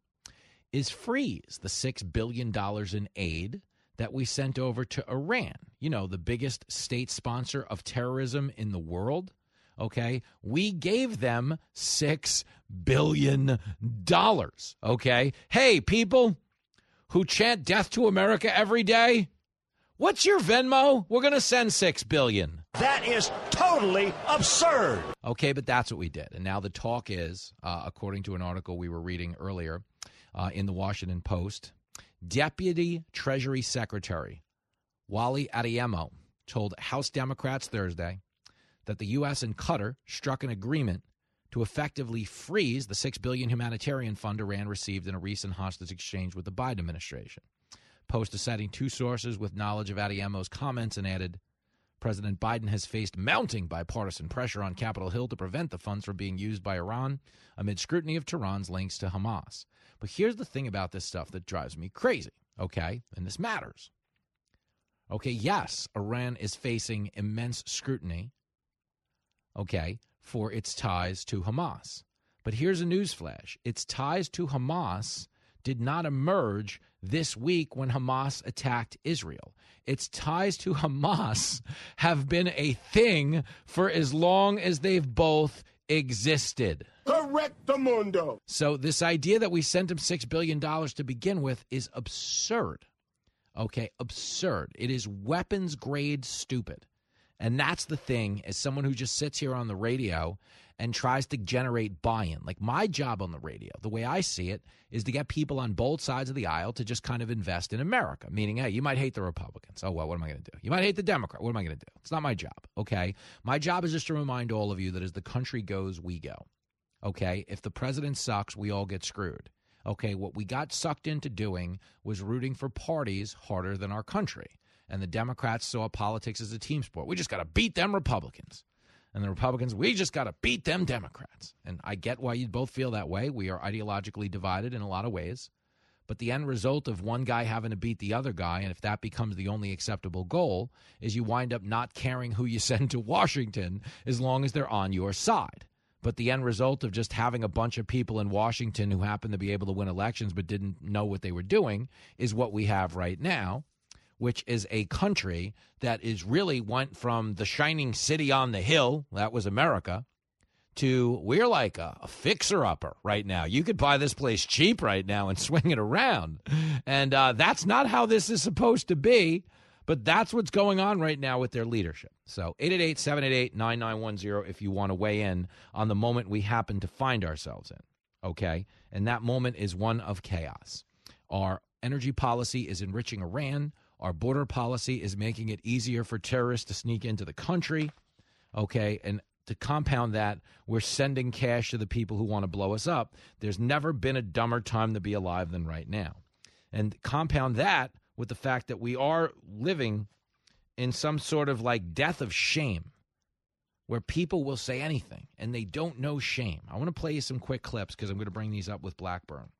is freeze the six billion dollars in aid that we sent over to Iran. You know, the biggest state sponsor of terrorism in the world. Okay, we gave them six billion dollars. Okay, hey, people who chant death to America every day, What's your Venmo? We're going to send six billion dollars. That is totally absurd. Okay, but that's what we did. And now the talk is, uh, according to an article we were reading earlier uh, in the Washington Post, Deputy Treasury Secretary Wally Adeyemo told House Democrats Thursday that the U S and Qatar struck an agreement to effectively freeze the six billion dollars humanitarian fund Iran received in a recent hostage exchange with the Biden administration. Post is citing two sources with knowledge of Adeyemo's comments and added, President Biden has faced mounting bipartisan pressure on Capitol Hill to prevent the funds from being used by Iran amid scrutiny of Tehran's links to Hamas. But here's the thing about this stuff that drives me crazy, okay? And this matters. Okay, yes, Iran is facing immense scrutiny, okay, for its ties to Hamas. But here's a newsflash. Its ties to Hamas did not emerge this week when Hamas attacked Israel. Its ties to Hamas have been a thing for as long as they've both existed. Correctamundo. So this idea that we sent him six billion dollars to begin with is absurd. Okay, absurd. It is weapons grade stupid. And that's the thing, as someone who just sits here on the radio and tries to generate buy-in. Like, my job on the radio, the way I see it, is to get people on both sides of the aisle to just kind of invest in America. Meaning, hey, you might hate the Republicans. Oh, well, what am I going to do? You might hate the Democrat. What am I going to do? It's not my job, okay? My job is just to remind all of you that as the country goes, we go, okay? If the president sucks, we all get screwed. Okay, what we got sucked into doing was rooting for parties harder than our country. And the Democrats saw politics as a team sport. We just got to beat them Republicans. And the Republicans, we just got to beat them Democrats. And I get why you both feel that way. We are ideologically divided in a lot of ways. But the end result of one guy having to beat the other guy, and if that becomes the only acceptable goal, is you wind up not caring who you send to Washington as long as they're on your side. But the end result of just having a bunch of people in Washington who happen to be able to win elections but didn't know what they were doing is what we have right now, which is a country that is really went from the shining city on the hill, that was America, to we're like a, a fixer-upper right now. You could buy this place cheap right now and swing it around. And uh, that's not how this is supposed to be, but that's what's going on right now with their leadership. So eight eight eight, seven eight eight, nine nine one zero if you want to weigh in on the moment we happen to find ourselves in, okay? And that moment is one of chaos. Our energy policy is enriching Iran. Our border policy is making it easier for terrorists to sneak into the country, okay? And to compound that, we're sending cash to the people who want to blow us up. There's never been a dumber time to be alive than right now. And compound that with the fact that we are living in some sort of like death of shame where people will say anything and they don't know shame. I want to play you some quick clips because I'm going to bring these up with Blackburn,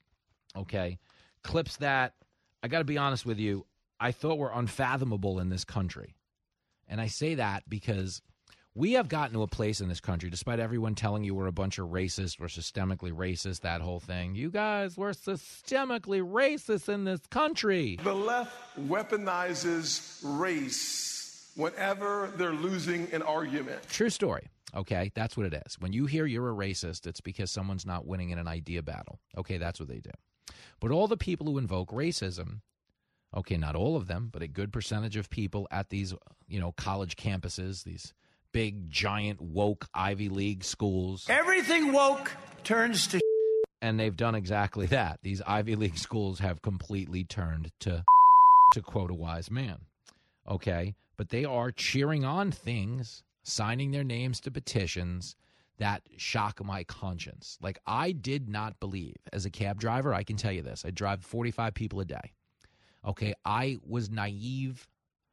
okay? Clips that, I got to be honest with you, I thought were unfathomable in this country. And I say that because we have gotten to a place in this country, despite everyone telling you we're a bunch of racists, we're systemically racist, that whole thing. You guys, we're systemically racist in this country. The left weaponizes race whenever they're losing an argument. True story. Okay, that's what it is. When you hear you're a racist, it's because someone's not winning in an idea battle. Okay, that's what they do. But all the people who invoke racism, okay, not all of them, but a good percentage of people at these, you know, college campuses, these big, giant, woke Ivy League schools. Everything woke turns to and they've done exactly that. These Ivy League schools have completely turned to, to quote a wise man. Okay, but they are cheering on things, signing their names to petitions that shock my conscience. Like, I did not believe, as a cab driver, I can tell you this, I drive forty-five people a day. Okay, I was naive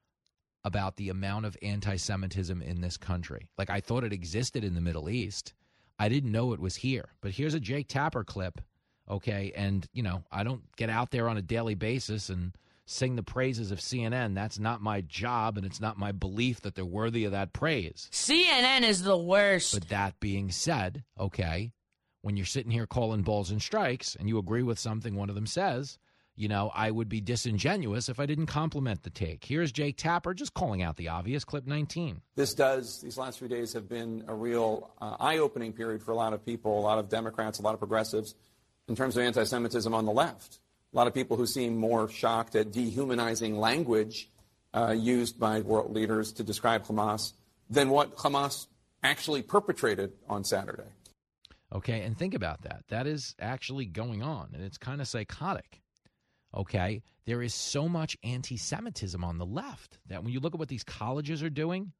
about the amount of anti-Semitism in this country. Like, I thought it existed in the Middle East. I didn't know it was here. But here's a Jake Tapper clip, okay? And, you know, I don't get out there on a daily basis and sing the praises of C N N. That's not my job, and it's not my belief that they're worthy of that praise. C N N is the worst. But that being said, okay, when you're sitting here calling balls and strikes and you agree with something one of them says, you know, I would be disingenuous if I didn't compliment the take. Here's Jake Tapper just calling out the obvious, clip nineteen. This does, these last few days have been a real uh, eye-opening period for a lot of people, a lot of Democrats, a lot of progressives, in terms of anti-Semitism on the left. A lot of people who seem more shocked at dehumanizing language uh, used by world leaders to describe Hamas than what Hamas actually perpetrated on Saturday. Okay, and think about that. That is actually going on, and it's kind of psychotic. Okay, there is so much anti-Semitism on the left that when you look at what these colleges are doing,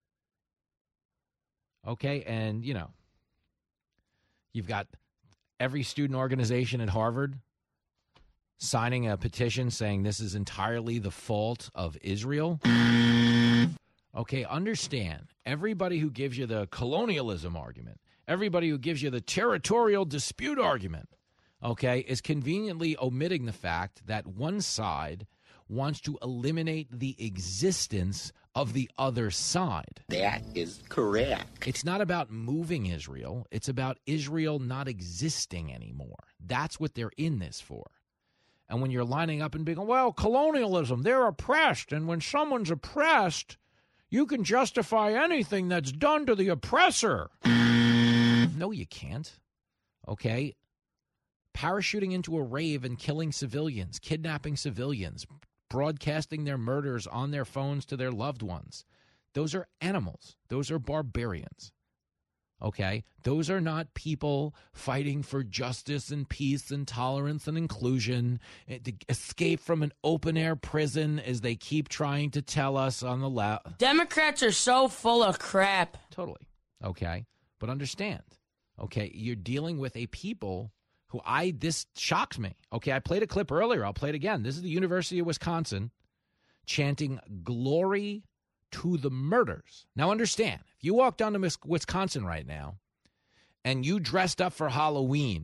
okay, and, you know, you've got every student organization at Harvard signing a petition saying this is entirely the fault of Israel. Okay, understand, everybody who gives you the colonialism argument, everybody who gives you the territorial dispute argument, okay, is conveniently omitting the fact that one side wants to eliminate the existence of the other side. That is correct. It's not about moving Israel. It's about Israel not existing anymore. That's what they're in this for. And when you're lining up and being, well, colonialism, they're oppressed. And when someone's oppressed, you can justify anything that's done to the oppressor. No, you can't. Okay? Parachuting into a rave and killing civilians, kidnapping civilians, broadcasting their murders on their phones to their loved ones. Those are animals. Those are barbarians. Okay? Those are not people fighting for justice and peace and tolerance and inclusion, to escape from an open-air prison as they keep trying to tell us on the left. Democrats are so full of crap. Totally. Okay? But understand, okay, you're dealing with a people who I, this shocks me. Okay, I played a clip earlier. I'll play it again. This is the University of Wisconsin chanting glory to the murders. Now understand, if you walk down to Wisconsin right now and you dressed up for Halloween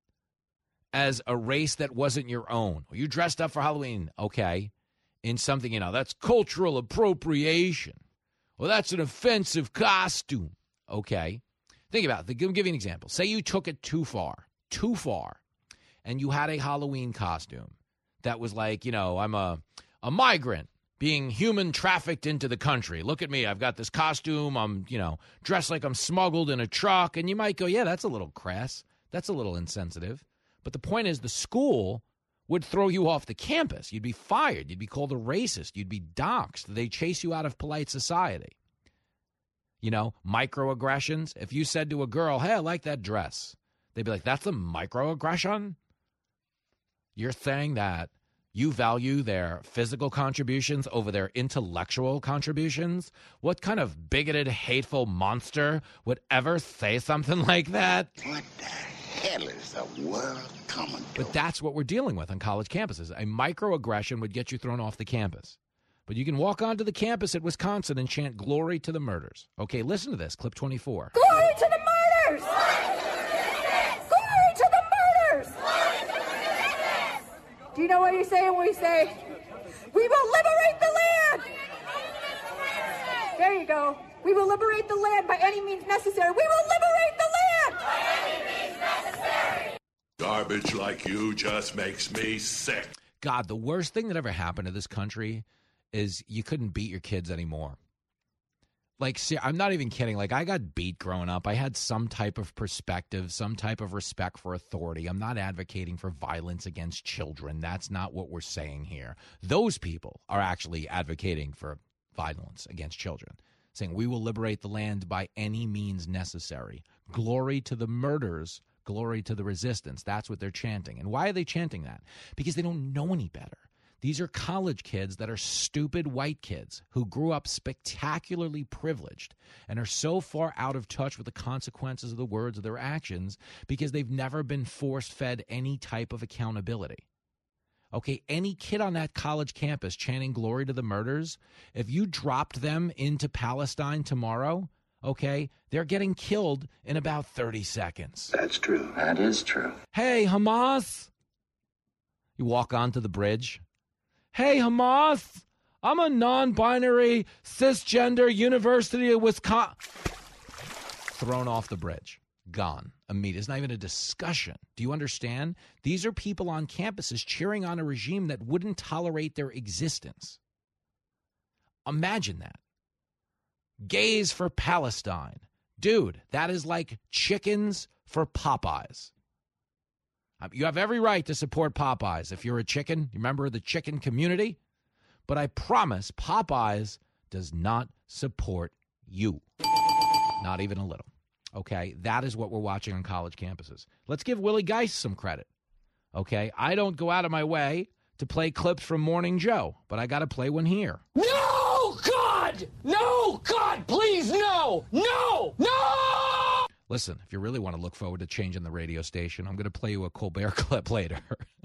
as a race that wasn't your own, or you dressed up for Halloween, okay, in something, you know, that's cultural appropriation, or that's an offensive costume, okay. Think about it. I'll give you an example. Say you took it too far. too far, and you had a Halloween costume that was like, you know, I'm a, a migrant being human trafficked into the country. Look at me. I've got this costume. I'm, you know, dressed like I'm smuggled in a truck. And you might go, yeah, that's a little crass. That's a little insensitive. But the point is the school would throw you off the campus. You'd be fired. You'd be called a racist. You'd be doxxed. They chase you out of polite society. You know, microaggressions. If you said to a girl, hey, I like that dress, they'd be like, that's a microaggression? You're saying that you value their physical contributions over their intellectual contributions? What kind of bigoted, hateful monster would ever say something like that? What the hell is the world coming to? But that's what we're dealing with on college campuses. A microaggression would get you thrown off the campus. But you can walk onto the campus at Wisconsin and chant glory to the murders. Okay, listen to this, clip twenty-four. Glory to the murders! Glory to the murders! Do you know what he's saying when we say, we will liberate the land? There you go. We will liberate the land by any means necessary. We will liberate the land! By any means necessary! Garbage like you just makes me sick. God, the worst thing that ever happened to this country is you couldn't beat your kids anymore. Like, see, I'm not even kidding. Like, I got beat growing up. I had some type of perspective, some type of respect for authority. I'm not advocating for violence against children. That's not what we're saying here. Those people are actually advocating for violence against children, saying we will liberate the land by any means necessary. Glory to the murders, glory to the resistance. That's what they're chanting. And why are they chanting that? Because they don't know any better. These are college kids that are stupid white kids who grew up spectacularly privileged and are so far out of touch with the consequences of the words of their actions because they've never been force-fed any type of accountability. Okay, any kid on that college campus chanting glory to the murders, if you dropped them into Palestine tomorrow, okay, they're getting killed in about thirty seconds. That's true. That is true. Hey, Hamas. You walk onto the bridge. Hey, Hamas, I'm a non-binary, cisgender University of Wisconsin. Thrown off the bridge. Gone. Immediately. It's not even a discussion. Do you understand? These are people on campuses cheering on a regime that wouldn't tolerate their existence. Imagine that. Gays for Palestine. Dude, that is like chickens for Popeyes. You have every right to support Popeyes if you're a chicken. You remember the chicken community? But I promise Popeyes does not support you. Not even a little. Okay? That is what we're watching on college campuses. Let's give Willie Geist some credit. Okay? I don't go out of my way to play clips from Morning Joe, but I got to play one here. No, God! No, God, please, no! No! No! Listen, if you really want to look forward to changing the radio station, I'm going to play you a Colbert clip later.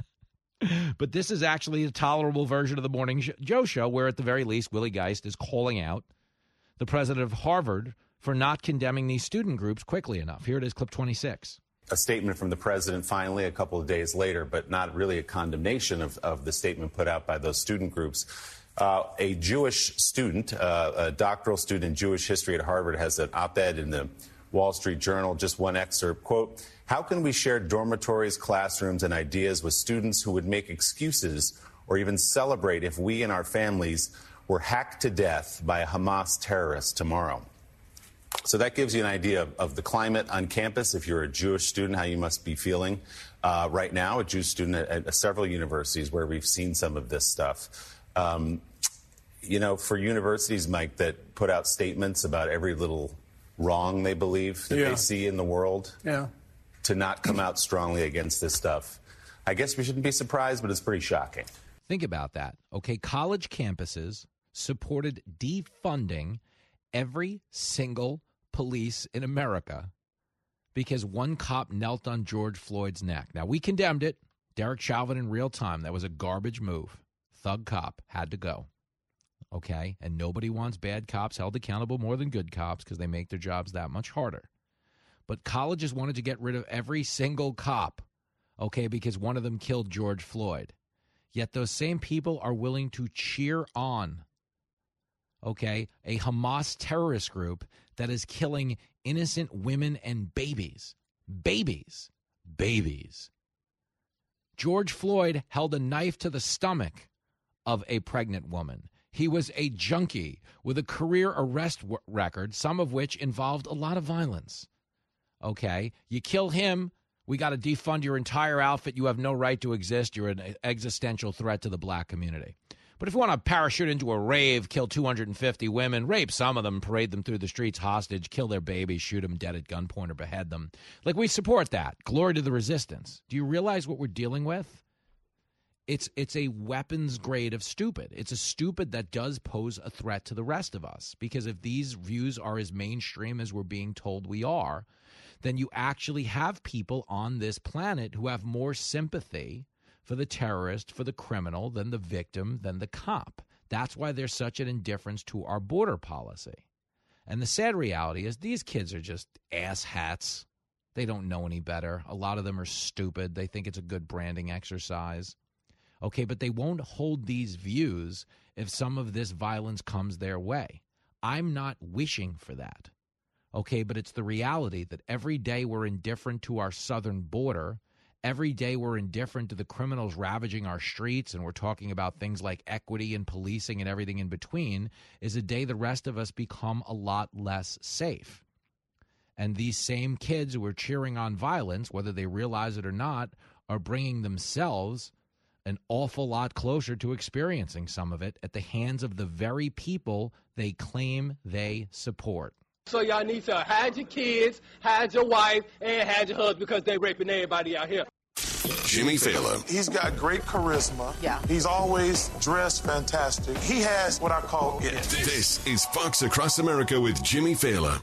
But this is actually a tolerable version of the Morning Joe show where, at the very least, Willie Geist is calling out the president of Harvard for not condemning these student groups quickly enough. Here it is, clip twenty-six. A statement from the president finally a couple of days later, but not really a condemnation of, of the statement put out by those student groups. Uh, a Jewish student, uh, a doctoral student in Jewish history at Harvard, has an op-ed in the Wall Street Journal, just one excerpt, quote, "How can we share dormitories, classrooms, and ideas with students who would make excuses or even celebrate if we and our families were hacked to death by a Hamas terrorist tomorrow?" So that gives you an idea of, of the climate on campus. If you're a Jewish student, how you must be feeling uh, right now, a Jewish student at, at several universities where we've seen some of this stuff. Um, you know, for universities, Mike, that put out statements about every little wrong they believe that Yeah. they see in the world, Yeah. to not come out strongly against this stuff, I guess we shouldn't be surprised, but it's pretty shocking. Think about that. Okay, college campuses supported defunding every single police in America because one cop knelt on George Floyd's neck. Now, we condemned it. Derek Chauvin in real time. That was a garbage move. Thug cop had to go. Okay? And nobody wants bad cops held accountable more than good cops because they make their jobs that much harder. But colleges wanted to get rid of every single cop, okay, because one of them killed George Floyd. Yet those same people are willing to cheer on, okay, a Hamas terrorist group that is killing innocent women and babies. Babies. Babies. George Floyd held a knife to the stomach of a pregnant woman. He was a junkie with a career arrest w- record, some of which involved a lot of violence. Okay, you kill him, we got to defund your entire outfit. You have no right to exist. You're an existential threat to the black community. But if you want to parachute into a rave, kill two hundred fifty women, rape some of them, parade them through the streets hostage, kill their babies, shoot them dead at gunpoint or behead them, like, we support that. Glory to the resistance. Do you realize what we're dealing with? It's it's a weapons grade of stupid. It's a stupid that does pose a threat to the rest of us. Because if these views are as mainstream as we're being told we are, then you actually have people on this planet who have more sympathy for the terrorist, for the criminal, than the victim, than the cop. That's why there's such an indifference to our border policy. And the sad reality is these kids are just asshats. They don't know any better. A lot of them are stupid. They think it's a good branding exercise. Okay, but they won't hold these views if some of this violence comes their way. I'm not wishing for that. Okay, but it's the reality that every day we're indifferent to our southern border. Every day we're indifferent to the criminals ravaging our streets, and we're talking about things like equity and policing and everything in between, is a day the rest of us become a lot less safe. And these same kids who are cheering on violence, whether they realize it or not, are bringing themselves an awful lot closer to experiencing some of it at the hands of the very people they claim they support. So y'all need to hide your kids, hide your wife, and hide your husband because they raping everybody out here. Jimmy Fallon. He's got great charisma. Yeah. He's always dressed fantastic. He has what I call it. This is Fox Across America with Jimmy Fallon.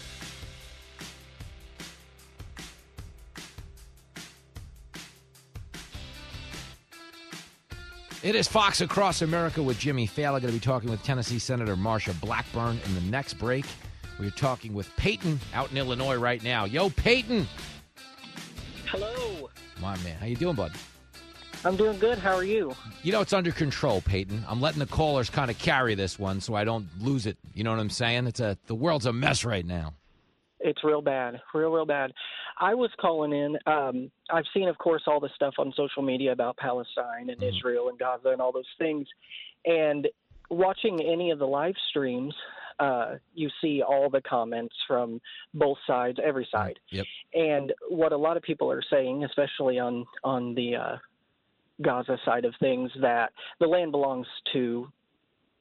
It is Fox Across America with Jimmy Fallon. Going to be talking with Tennessee Senator Marsha Blackburn in the next break. We're talking with Peyton out in Illinois right now. Yo, Peyton. Hello. My man. How you doing, bud? I'm doing good. How are you? You know, it's under control, Peyton. I'm letting the callers kind of carry this one so I don't lose it. You know what I'm saying? It's a the world's a mess right now. It's real bad, real, real bad. I was calling in. Um, I've seen, of course, all the stuff on social media about Palestine and mm-hmm. Israel and Gaza and all those things. And watching any of the live streams, uh, you see all the comments from both sides, every side. Yep. And what a lot of people are saying, especially on, on the uh, Gaza side of things, that the land belongs to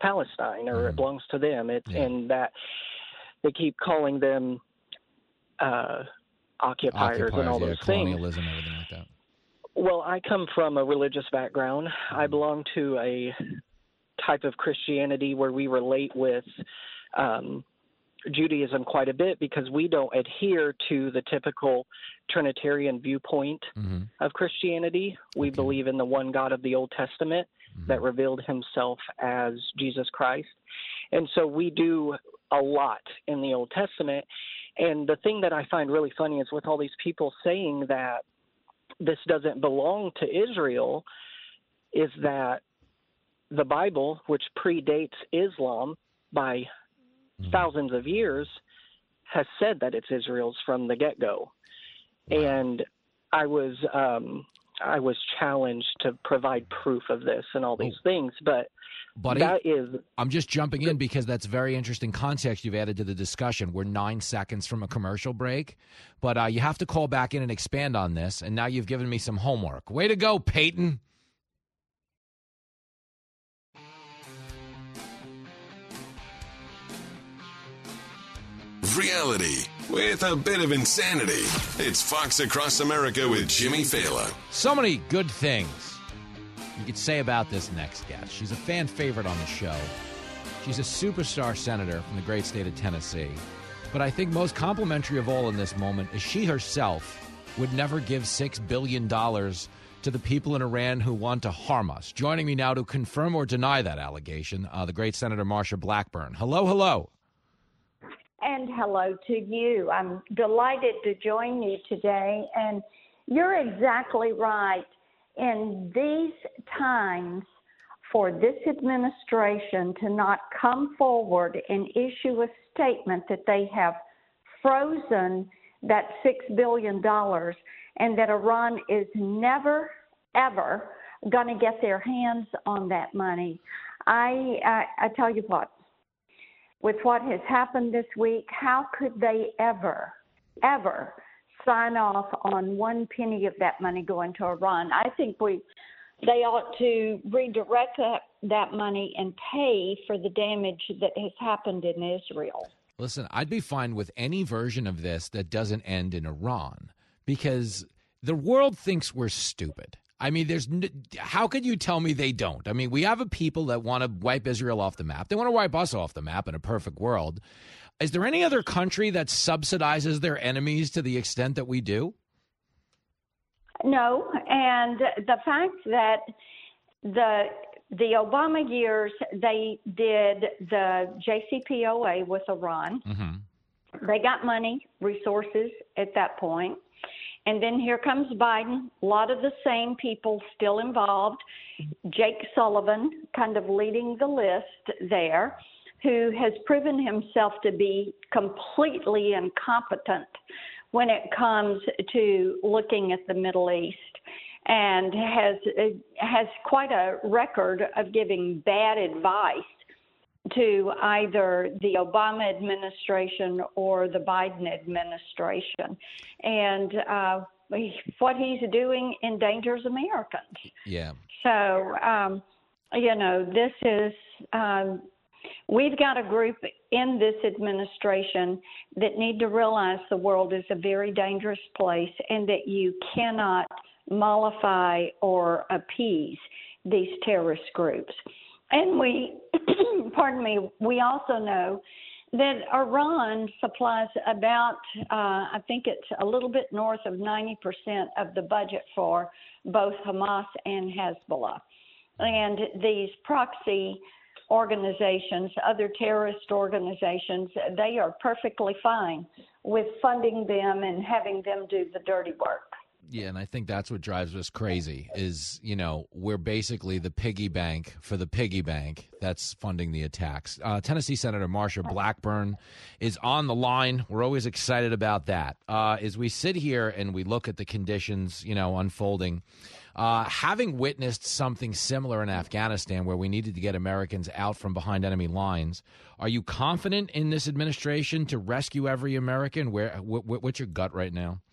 Palestine, or mm-hmm. it belongs to them. It's yeah. and that they keep calling them uh, occupiers, occupiers and all yeah, those colonialism, things. everything like that. Well, I come from a religious background. I belong to a type of Christianity where we relate with um, Judaism quite a bit because we don't adhere to the typical Trinitarian viewpoint mm-hmm. of Christianity. We okay. believe in the one God of the Old Testament mm-hmm. that revealed himself as Jesus Christ. And so we do a lot in the Old Testament. And the thing that I find really funny is with all these people saying that this doesn't belong to Israel is that the Bible, which predates Islam by mm-hmm. thousands of years, has said that it's Israel's from the get-go. Wow. And I was um, I was challenged to provide proof of this and all these oh. things, but Buddy, that is. I'm just jumping in because that's very interesting context you've added to the discussion. We're nine seconds from a commercial break, but uh, you have to call back in and expand on this, and now you've given me some homework. Way to go, Peyton. Reality with a bit of insanity. It's Fox Across America with Jimmy Fallon. So many good things you could say about this next guest. She's a fan favorite on the show. She's a superstar senator from the great state of Tennessee. But I think most complimentary of all in this moment is she herself would never give six billion dollars to the people in Iran who want to harm us. Joining me now to confirm or deny that allegation, uh, the great Senator Marsha Blackburn. Hello, hello. And hello to you. I'm delighted to join you today. And you're exactly right. In these times, for this administration to not come forward and issue a statement that they have frozen that six billion dollars and that Iran is never, ever going to get their hands on that money. I, I, I tell you what, with what has happened this week, how could they ever, ever sign off on one penny of that money going to Iran? I think we, they ought to redirect that, that money and pay for the damage that has happened in Israel. Listen, I'd be fine with any version of this that doesn't end in Iran because the world thinks we're stupid. I mean, there's how could you tell me they don't? I mean, we have a people that want to wipe Israel off the map. They want to wipe us off the map in a perfect world. Is there any other country that subsidizes their enemies to the extent that we do? No, and the fact that the the Obama years, they did the J C P O A with Iran. Mm-hmm. They got money, resources at that point. And then here comes Biden, a lot of the same people still involved. Jake Sullivan kind of leading the list there, who has proven himself to be completely incompetent when it comes to looking at the Middle East and has has quite a record of giving bad advice to either the Obama administration or the Biden administration. And uh, what he's doing endangers Americans. Yeah. So, um, you know, this is, um, we've got a group in this administration that need to realize the world is a very dangerous place and that you cannot mollify or appease these terrorist groups. And we, pardon me, we also know that Iran supplies about, uh, I think it's a little bit north of ninety percent of the budget for both Hamas and Hezbollah. And these proxy organizations, other terrorist organizations, they are perfectly fine with funding them and having them do the dirty work. Yeah, and I think that's what drives us crazy is, you know, we're basically the piggy bank for the piggy bank that's funding the attacks. Uh, Tennessee Senator Marsha Blackburn is on the line. We're always excited about that. Uh, as we sit here and we look at the conditions, you know, unfolding, uh, having witnessed something similar in Afghanistan where we needed to get Americans out from behind enemy lines, are you confident in this administration to rescue every American? Where, wh- wh- what's your gut right now?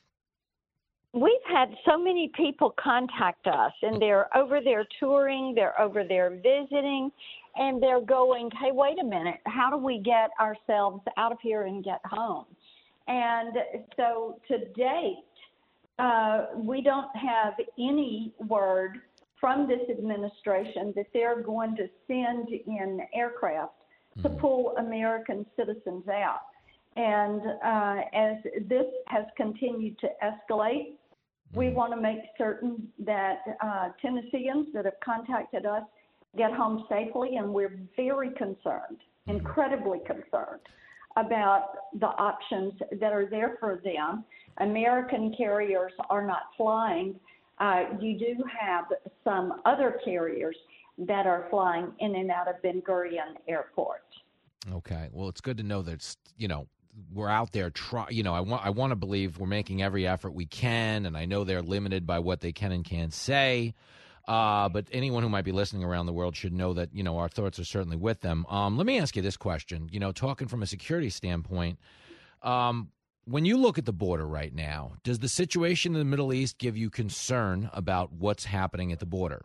We've had so many people contact us, and they're over there touring, they're over there visiting, and they're going, hey, wait a minute, how do we get ourselves out of here and get home? And so to date, uh, we don't have any word from this administration that they're going to send in aircraft to pull American citizens out. And uh, as this has continued to escalate, we want to make certain that uh, Tennesseans that have contacted us get home safely, and we're very concerned, incredibly concerned, about the options that are there for them. American carriers are not flying. Uh, you do have some other carriers that are flying in and out of Ben Gurion Airport. Okay. Well, it's good to know that, you know, we're out there try, you know, I want I want to believe we're making every effort we can, and I know they're limited by what they can and can't say. Uh, but anyone who might be listening around the world should know that, you know, our thoughts are certainly with them. Um, let me ask you this question, you know, talking from a security standpoint, um, when you look at the border right now, does the situation in the Middle East give you concern about what's happening at the border?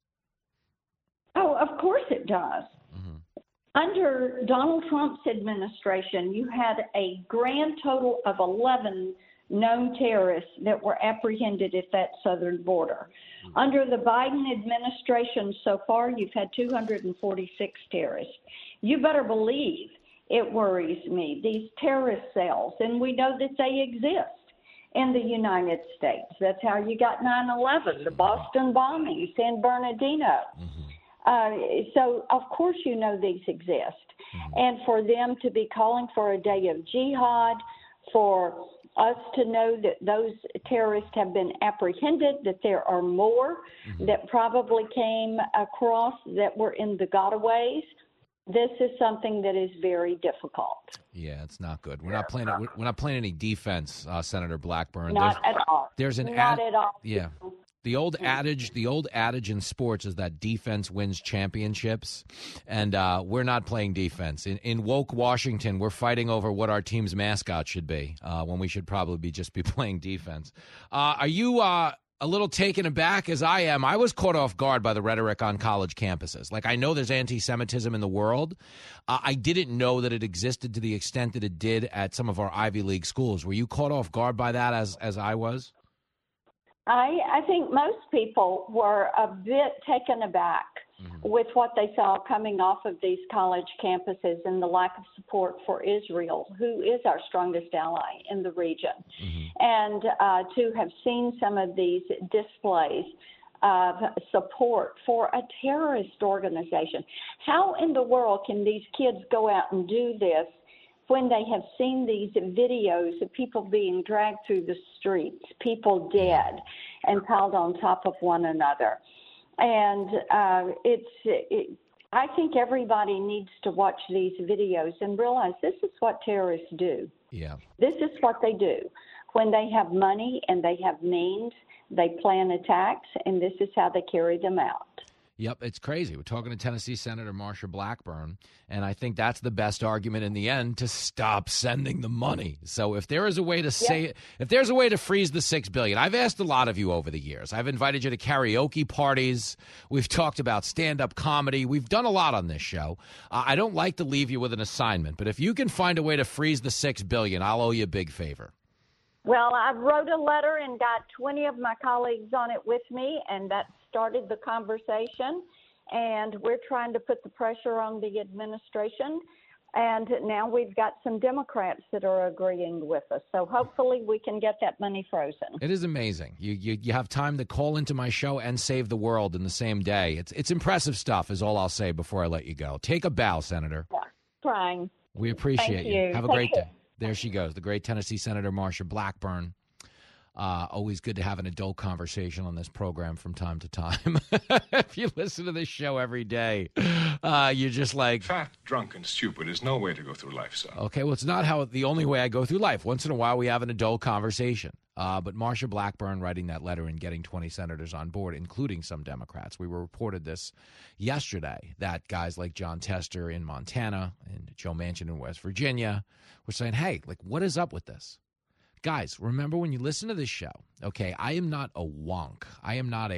Oh, of course it does. Mm-hmm. Under Donald Trump's administration, you had a grand total of eleven known terrorists that were apprehended at that southern border. Mm-hmm. Under the Biden administration so far, you've had two hundred forty-six terrorists. You better believe it worries me, these terrorist cells, and we know that they exist in the United States. That's how you got nine eleven, the Boston bombing, San Bernardino. Mm-hmm. Uh, so, of course, you know these exist. Mm-hmm. And for them to be calling for a day of jihad, for us to know that those terrorists have been apprehended, that there are more mm-hmm. that probably came across that were in the gotaways, this is something that is very difficult. Yeah, it's not good. We're not playing. We're not playing any defense, uh, Senator Blackburn. Not there's, at all. There's an not ad- at all. Yeah. The old adage, the old adage in sports is that defense wins championships, and uh, we're not playing defense. In, in woke Washington, we're fighting over what our team's mascot should be, uh, when we should probably be just be playing defense. Uh, are you uh, a little taken aback, as I am? I was caught off guard by the rhetoric on college campuses. Like, I know there's anti-Semitism in the world. Uh, I didn't know that it existed to the extent that it did at some of our Ivy League schools. Were you caught off guard by that, as as I was? I, I think most people were a bit taken aback mm-hmm. with what they saw coming off of these college campuses and the lack of support for Israel, who is our strongest ally in the region. Mm-hmm. And uh, to have seen some of these displays of support for a terrorist organization. How in the world can these kids go out and do this when they have seen these videos of people being dragged through the streets, people dead and piled on top of one another? And uh, it's, it, I think everybody needs to watch these videos and realize this is what terrorists do. Yeah. This is what they do. When they have money and they have means, they plan attacks, and this is how they carry them out. Yep, it's crazy. We're talking to Tennessee Senator Marsha Blackburn, and I think that's the best argument in the end, to stop sending the money. So if there is a way to say, yep. if there's a way to freeze the six billion dollars, I've asked a lot of you over the years. I've invited you to karaoke parties. We've talked about stand-up comedy. We've done a lot on this show. Uh, I don't like to leave you with an assignment, but if you can find a way to freeze the six billion dollars, I'll owe you a big favor. Well, I wrote a letter and got twenty of my colleagues on it with me, and that started the conversation. And we're trying to put the pressure on the administration. And now we've got some Democrats that are agreeing with us. So hopefully we can get that money frozen. It is amazing. You you, you have time to call into my show and save the world in the same day. It's, it's impressive stuff is all I'll say before I let you go. Take a bow, Senator. Yeah, trying. We appreciate Thank you. you. Have a Take great care. day. There she goes, the great Tennessee Senator Marsha Blackburn. Uh, always good to have an adult conversation on this program from time to time. If you listen to this show every day, uh, you're just like... Fat, drunk, and stupid is no way to go through life, son. Okay, well, it's not how the only way I go through life. Once in a while, we have an adult conversation. Uh, but Marsha Blackburn writing that letter and getting twenty senators on board, including some Democrats. We were reported this yesterday, that guys like John Tester in Montana and Joe Manchin in West Virginia were saying, hey, like, what is up with this? Guys, remember when you listen to this show, okay, I am not a wonk. I am not a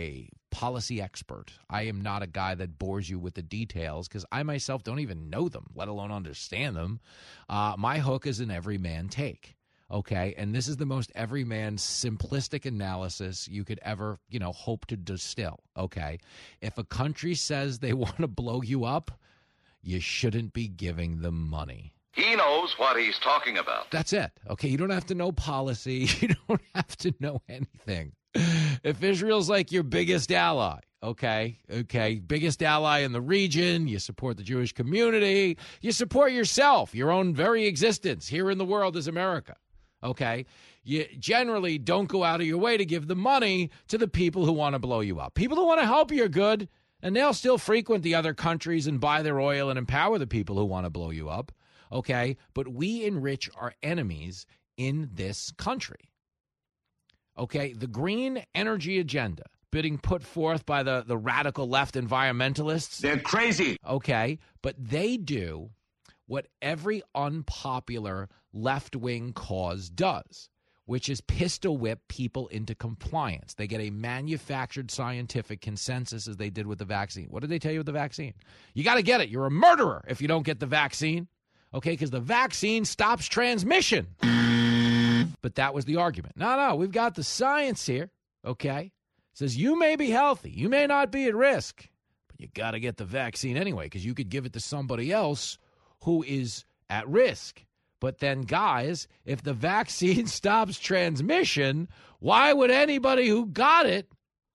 policy expert. I am not a guy that bores you with the details because I myself don't even know them, let alone understand them. Uh, my hook is an everyman take. Okay, and this is the most everyman simplistic analysis you could ever, you know, hope to distill. Okay, if a country says they want to blow you up, you shouldn't be giving them money. He knows what he's talking about. That's it. Okay, you don't have to know policy. You don't have to know anything. If Israel's like your biggest ally, okay, okay, biggest ally in the region, you support the Jewish community, you support yourself, your own very existence here in the world as America, okay? You generally don't go out of your way to give the money to the people who want to blow you up. People who want to help you are good, and they'll still frequent the other countries and buy their oil and empower the people who want to blow you up, okay? But we enrich our enemies in this country. Okay, the green energy agenda being put forth by the, the radical left environmentalists. They're crazy. Okay, but they do what every unpopular left-wing cause does, which is pistol whip people into compliance. They get a manufactured scientific consensus as they did with the vaccine. What did they tell you with the vaccine? You got to get it. You're a murderer if you don't get the vaccine. Okay, because the vaccine stops transmission. But that was the argument. No, no, we've got the science here, okay? It says you may be healthy. You may not be at risk, but you got to get the vaccine anyway because you could give it to somebody else who is at risk. But then, guys, if the vaccine stops transmission, why would anybody who got it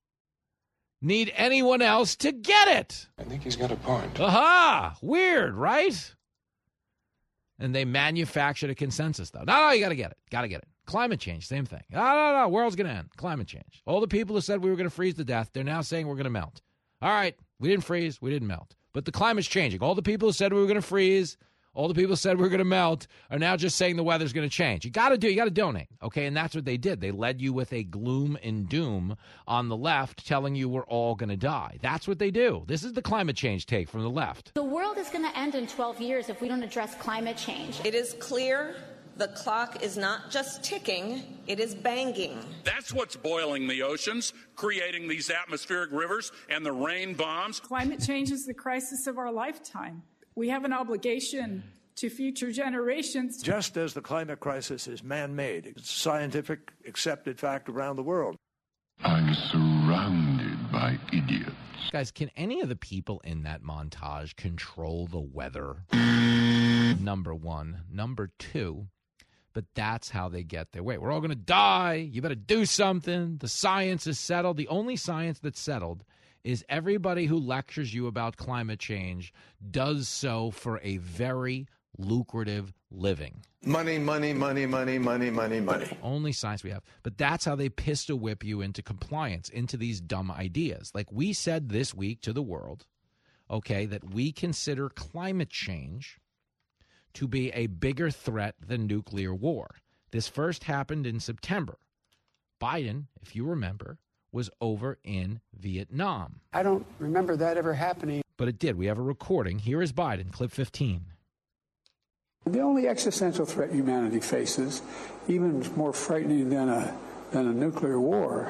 need anyone else to get it? I think he's got a point. Aha! Weird, right? And they manufactured a consensus, though. No, no, you got to get it. Got to get it. Climate change, same thing. No, no, no, world's going to end. Climate change. All the people who said we were going to freeze to death, they're now saying we're going to melt. All right, we didn't freeze, we didn't melt. But the climate's changing. All the people who said we were going to freeze, all the people who said we were going to melt are now just saying the weather's going to change. You got to do, you got to donate, okay? And that's what they did. They led you with a gloom and doom on the left, telling you we're all going to die. That's what they do. This is the climate change take from the left. The world is going to end in twelve years if we don't address climate change. It is clear the clock is not just ticking, it is banging. That's what's boiling the oceans, creating these atmospheric rivers and the rain bombs. Climate change is the crisis of our lifetime. We have an obligation to future generations. Just as the climate crisis is man-made, it's a scientific accepted fact around the world. I'm surrounded by idiots. Guys, can any of the people in that montage control the weather? Number one. Number two, but that's how they get their way. We're all going to die. You better do something. The science is settled. The only science that's settled is everybody who lectures you about climate change does so for a very lucrative living. Money, money, money, money, money, money, money. Only science we have. But that's how they pistol whip you into compliance, into these dumb ideas. Like we said this week to the world, okay, that we consider climate change to be a bigger threat than nuclear war. This first happened in September. Biden, if you remember, was over in Vietnam. I don't remember that ever happening. But it did. We have a recording. Here is Biden, clip fifteen. The only existential threat humanity faces, even more frightening than a, than a nuclear war,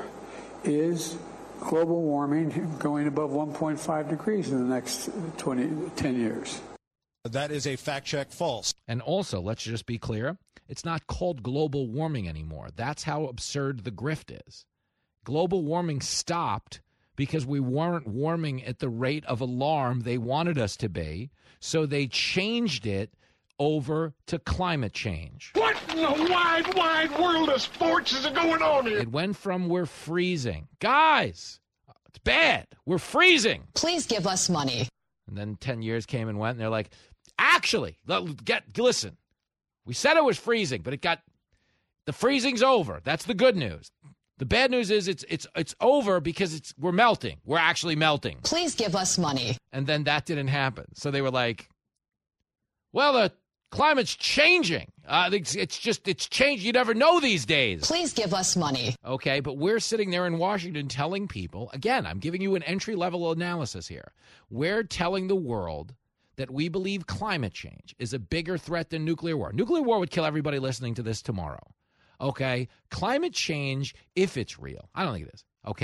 is global warming going above one point five degrees in the next twenty, ten years. That is a fact check false. And also, let's just be clear, it's not called global warming anymore. That's how absurd the grift is. Global warming stopped because we weren't warming at the rate of alarm they wanted us to be, so they changed it over to climate change. What in the wide, wide world of sports is going on here? It went from we're freezing. Guys, it's bad. We're freezing. Please give us money. And then ten years came and went, and they're like, actually, get listen, we said it was freezing, but it got, the freezing's over. That's the good news. The bad news is it's it's it's over because it's we're melting. We're actually melting. Please give us money. And then that didn't happen. So they were like, well, the climate's changing. Uh, it's, it's just, it's changed. You never know these days. Please give us money. Okay, but we're sitting there in Washington telling people, again, I'm giving you an entry-level analysis here. We're telling the world that we believe climate change is a bigger threat than nuclear war. Nuclear war would kill everybody listening to this tomorrow. Okay, climate change, if it's real, I don't think it is, okay,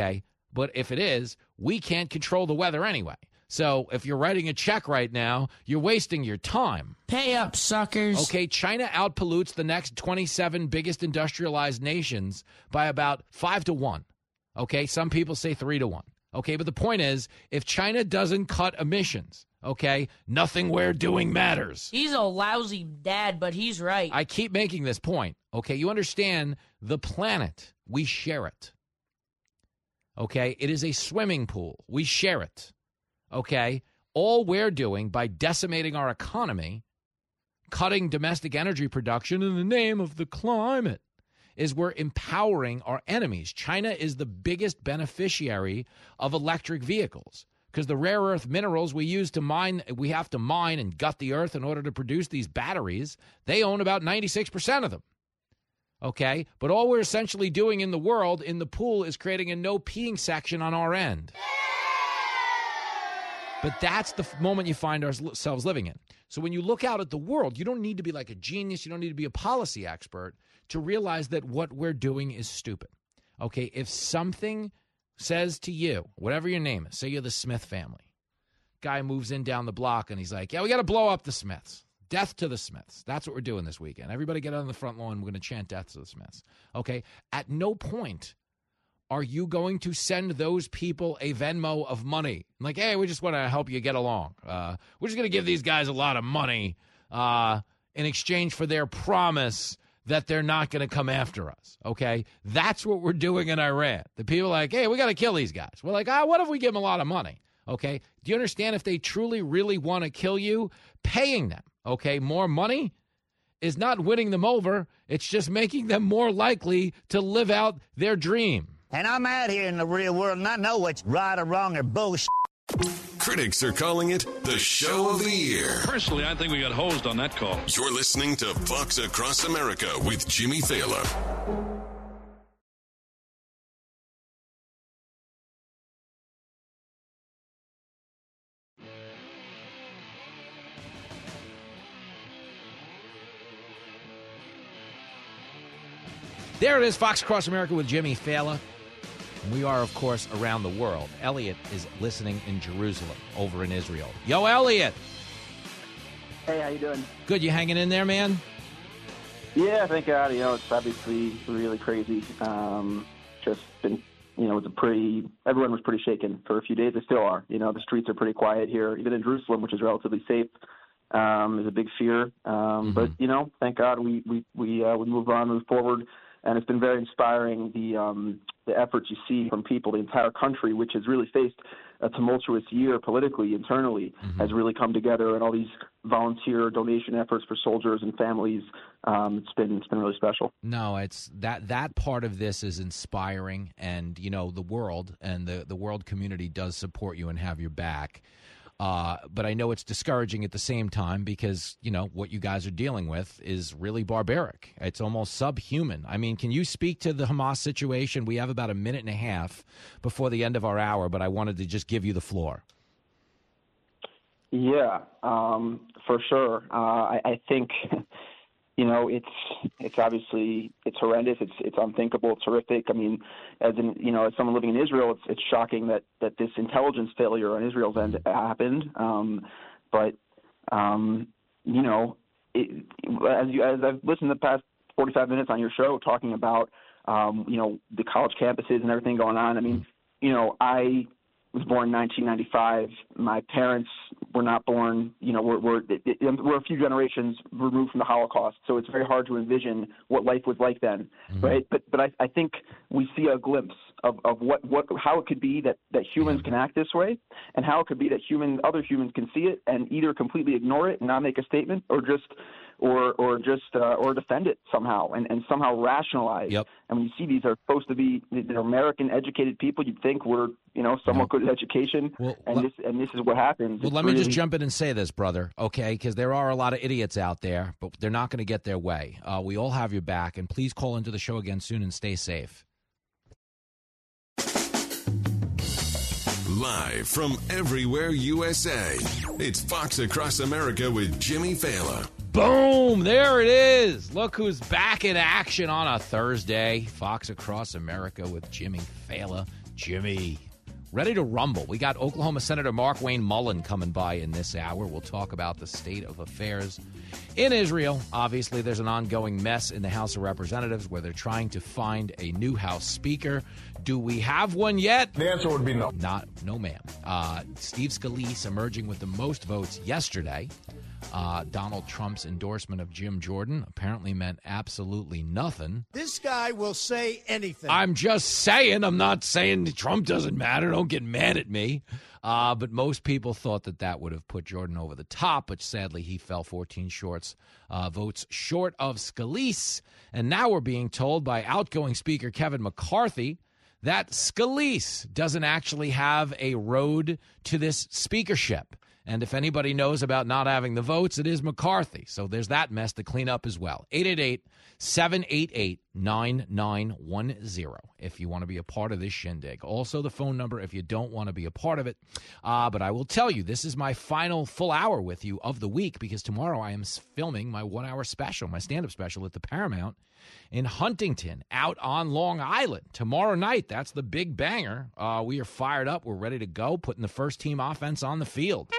But if it is, we can't control the weather anyway. So if you're writing a check right now, you're wasting your time. Pay up, suckers. Okay, China outpollutes the next twenty-seven biggest industrialized nations by about five to one. Okay, some people say three to one. Okay, but the point is, if China doesn't cut emissions, okay, nothing we're doing matters. He's a lousy dad, but he's right. I keep making this point. Okay, you understand the planet, we share it. Okay, it is a swimming pool. We share it. Okay, all we're doing by decimating our economy, cutting domestic energy production in the name of the climate, is we're empowering our enemies. China is the biggest beneficiary of electric vehicles because the rare earth minerals we use to mine, we have to mine and gut the earth in order to produce these batteries. They own about ninety-six percent of them. Okay, but all we're essentially doing in the world, in the pool, is creating a no peeing section on our end. But that's the moment you find ourselves living in. So when you look out at the world, you don't need to be like a genius. You don't need to be a policy expert to realize that what we're doing is stupid. Okay, if something says to you, whatever your name is, say you're the Smith family, guy moves in down the block and he's like, yeah, we got to blow up the Smiths. Death to the Smiths. That's what we're doing this weekend. Everybody get on the front lawn. We're going to chant death to the Smiths. Okay, at no point are you going to send those people a Venmo of money? Like, hey, we just want to help you get along. Uh, we're just going to give these guys a lot of money uh, in exchange for their promise that they're not going to come after us, okay? That's what we're doing in Iran. The people are like, hey, we got to kill these guys. We're like, ah, what if we give them a lot of money, okay? Do you understand if they truly, really want to kill you, paying them, okay, more money is not winning them over. It's just making them more likely to live out their dream. And I'm out here in the real world, and I know what's right or wrong or bullshit. Critics are calling it the show of the year. Personally, I think we got hosed on that call. You're listening to Fox Across America with Jimmy Thaler. There it is, Fox Across America with Jimmy Thaler. We are, of course, around the world. Elliot is listening in Jerusalem, over in Israel. Yo, Elliot. Hey, how you doing? Good. You hanging in there, man? Yeah, thank God. You know, it's obviously really crazy. Um, just been, you know, it was a pretty, everyone was pretty shaken for a few days. They still are. You know, the streets are pretty quiet here, even in Jerusalem, which is relatively safe. Um, there's a big fear. Um, mm-hmm. But, you know, thank God we, we, we, uh, we move on, move forward. And it's been very inspiring, the um, the efforts you see from people. The entire country, which has really faced a tumultuous year politically, internally, mm-hmm. has really come together, and all these volunteer donation efforts for soldiers and families. Um, it's been it's been really special. No, it's that that part of this is inspiring, and you know the world and the the world community does support you and have your back. Uh, but I know it's discouraging at the same time because, you know, what you guys are dealing with is really barbaric. It's almost subhuman. I mean, can you speak to the Hamas situation? We have about a minute and a half before the end of our hour, but I wanted to just give you the floor. Yeah, um, for sure. Uh, I, I think, you know, it's it's obviously it's horrendous. It's it's unthinkable. It's horrific. I mean, as in, you know, as someone living in Israel, it's it's shocking that, that this intelligence failure on Israel's end happened. Um, but um, you know, it, as you as I've listened to the past forty-five minutes on your show talking about um, you know the college campuses and everything going on. I mean, you know, I was born in nineteen ninety-five. My parents were not born, you know, we're, we're, we're a few generations removed from the Holocaust, so it's very hard to envision what life was like then, mm-hmm. right? But but I, I think we see a glimpse of, of what, what how it could be that, that humans can act this way, and how it could be that human other humans can see it and either completely ignore it and not make a statement, or just or or just uh, or defend it somehow and, and somehow rationalize. Yep. And when you see these are supposed to be they're American educated people, you'd think we're you know somewhat good at education, well, and let, this and this is what happens. Well, it's let me really, just jump in and say this, brother, okay? Because there are a lot of idiots out there, but they're not going to get their way. Uh, we all have your back, and please call into the show again soon and stay safe. Live from everywhere U S A, it's Fox Across America with Jimmy Thaler. Boom! There it is. Look who's back in action on a Thursday. Fox Across America with Jimmy Thaler. Jimmy. Ready to rumble. We got Oklahoma Senator Mark Wayne Mullen coming by in this hour. We'll talk about the state of affairs in Israel. Obviously, there's an ongoing mess in the House of Representatives where they're trying to find a new House Speaker. Do we have one yet? The answer would be no. Not, no, ma'am. Uh, Steve Scalise emerging with the most votes yesterday. Uh, Donald Trump's endorsement of Jim Jordan apparently meant absolutely nothing. This guy will say anything. I'm just saying. I'm not saying Trump doesn't matter. Don't get mad at me. Uh, but most people thought that that would have put Jordan over the top, but sadly he fell fourteen shorts, uh, votes short of Scalise. And now we're being told by outgoing Speaker Kevin McCarthy that Scalise doesn't actually have a road to this speakership. And if anybody knows about not having the votes, it is McCarthy. So there's that mess to clean up as well. eight eight eight, seven eight eight, nine nine one zero if you want to be a part of this shindig. Also the phone number if you don't want to be a part of it. Uh, but I will tell you, this is my final full hour with you of the week because tomorrow I am filming my one-hour special, my stand-up special at the Paramount in Huntington, out on Long Island. Tomorrow night, that's the big banger. Uh, we are fired up. We're ready to go, putting the first-team offense on the field.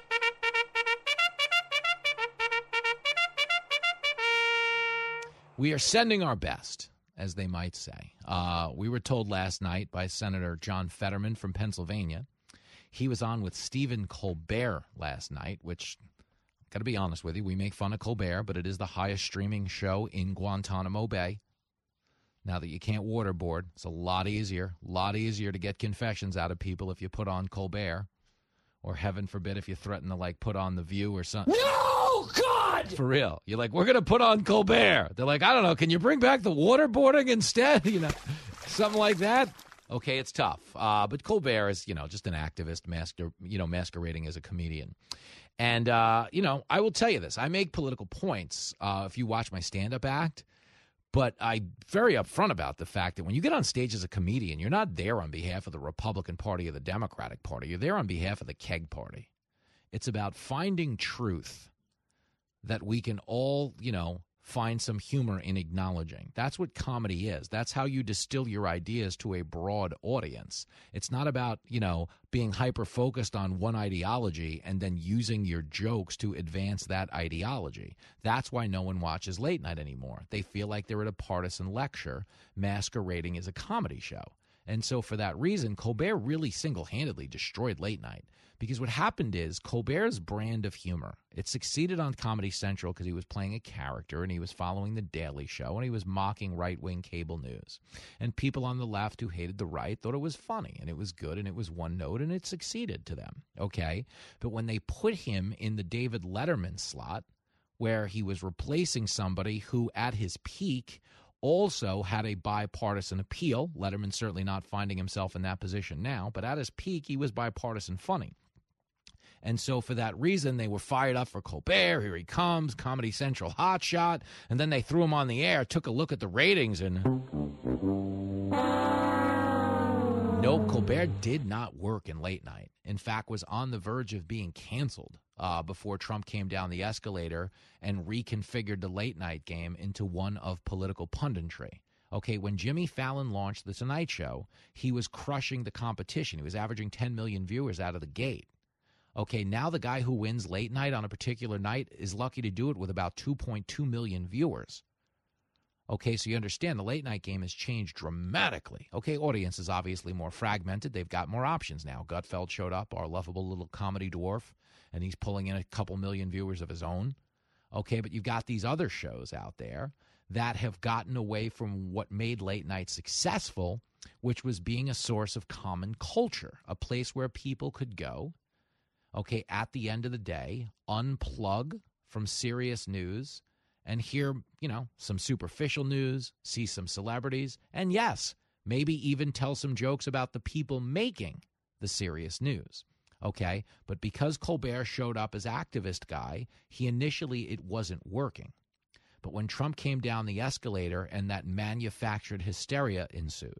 We are sending our best, as they might say. Uh, we were told last night by Senator John Fetterman from Pennsylvania. He was on with Stephen Colbert last night, which, got to be honest with you, we make fun of Colbert, but it is the highest streaming show in Guantanamo Bay. Now that you can't waterboard, it's a lot easier, a lot easier to get confessions out of people if you put on Colbert. Or heaven forbid if you threaten to, like, put on The View or something. No, God! For real. You're like, we're going to put on Colbert. They're like, I don't know, can you bring back the waterboarding instead? You know, something like that. Okay, it's tough. Uh, but Colbert is, you know, just an activist, masquer- you know, masquerading as a comedian. And, uh, you know, I will tell you this. I make political points uh, if you watch my stand-up act. But I'm very upfront about the fact that when you get on stage as a comedian, you're not there on behalf of the Republican Party or the Democratic Party. You're there on behalf of the Keg Party. It's about finding truth that we can all, you know, find some humor in acknowledging. That's what comedy is. That's how you distill your ideas to a broad audience. It's not about, you know, being hyper-focused on one ideology and then using your jokes to advance that ideology. That's why no one watches late night anymore. They feel like they're at a partisan lecture masquerading as a comedy show. And so for that reason, Colbert really single-handedly destroyed late night. Because what happened is Colbert's brand of humor, it succeeded on Comedy Central because he was playing a character and he was following The Daily Show and he was mocking right-wing cable news. And people on the left who hated the right thought it was funny and it was good and it was one note and it succeeded to them, okay? But when they put him in the David Letterman slot where he was replacing somebody who at his peak also had a bipartisan appeal, Letterman certainly not finding himself in that position now, but at his peak he was bipartisan funny. And so for that reason, they were fired up for Colbert. Here he comes, Comedy Central hotshot. And then they threw him on the air, took a look at the ratings, and nope, Colbert did not work in late night. In fact, was on the verge of being canceled uh, before Trump came down the escalator and reconfigured the late night game into one of political punditry. Okay, when Jimmy Fallon launched The Tonight Show, he was crushing the competition. He was averaging ten million viewers out of the gate. Okay, now the guy who wins late night on a particular night is lucky to do it with about two point two million viewers. Okay, so you understand the late night game has changed dramatically. Okay, audience is obviously more fragmented. They've got more options now. Gutfeld showed up, our lovable little comedy dwarf, and he's pulling in a couple million viewers of his own. Okay, but you've got these other shows out there that have gotten away from what made late night successful, which was being a source of common culture, a place where people could go, okay, at the end of the day, unplug from serious news and hear, you know, some superficial news, see some celebrities, and yes, maybe even tell some jokes about the people making the serious news, okay? But because Colbert showed up as activist guy, he initially, it wasn't working. But when Trump came down the escalator and that manufactured hysteria ensued,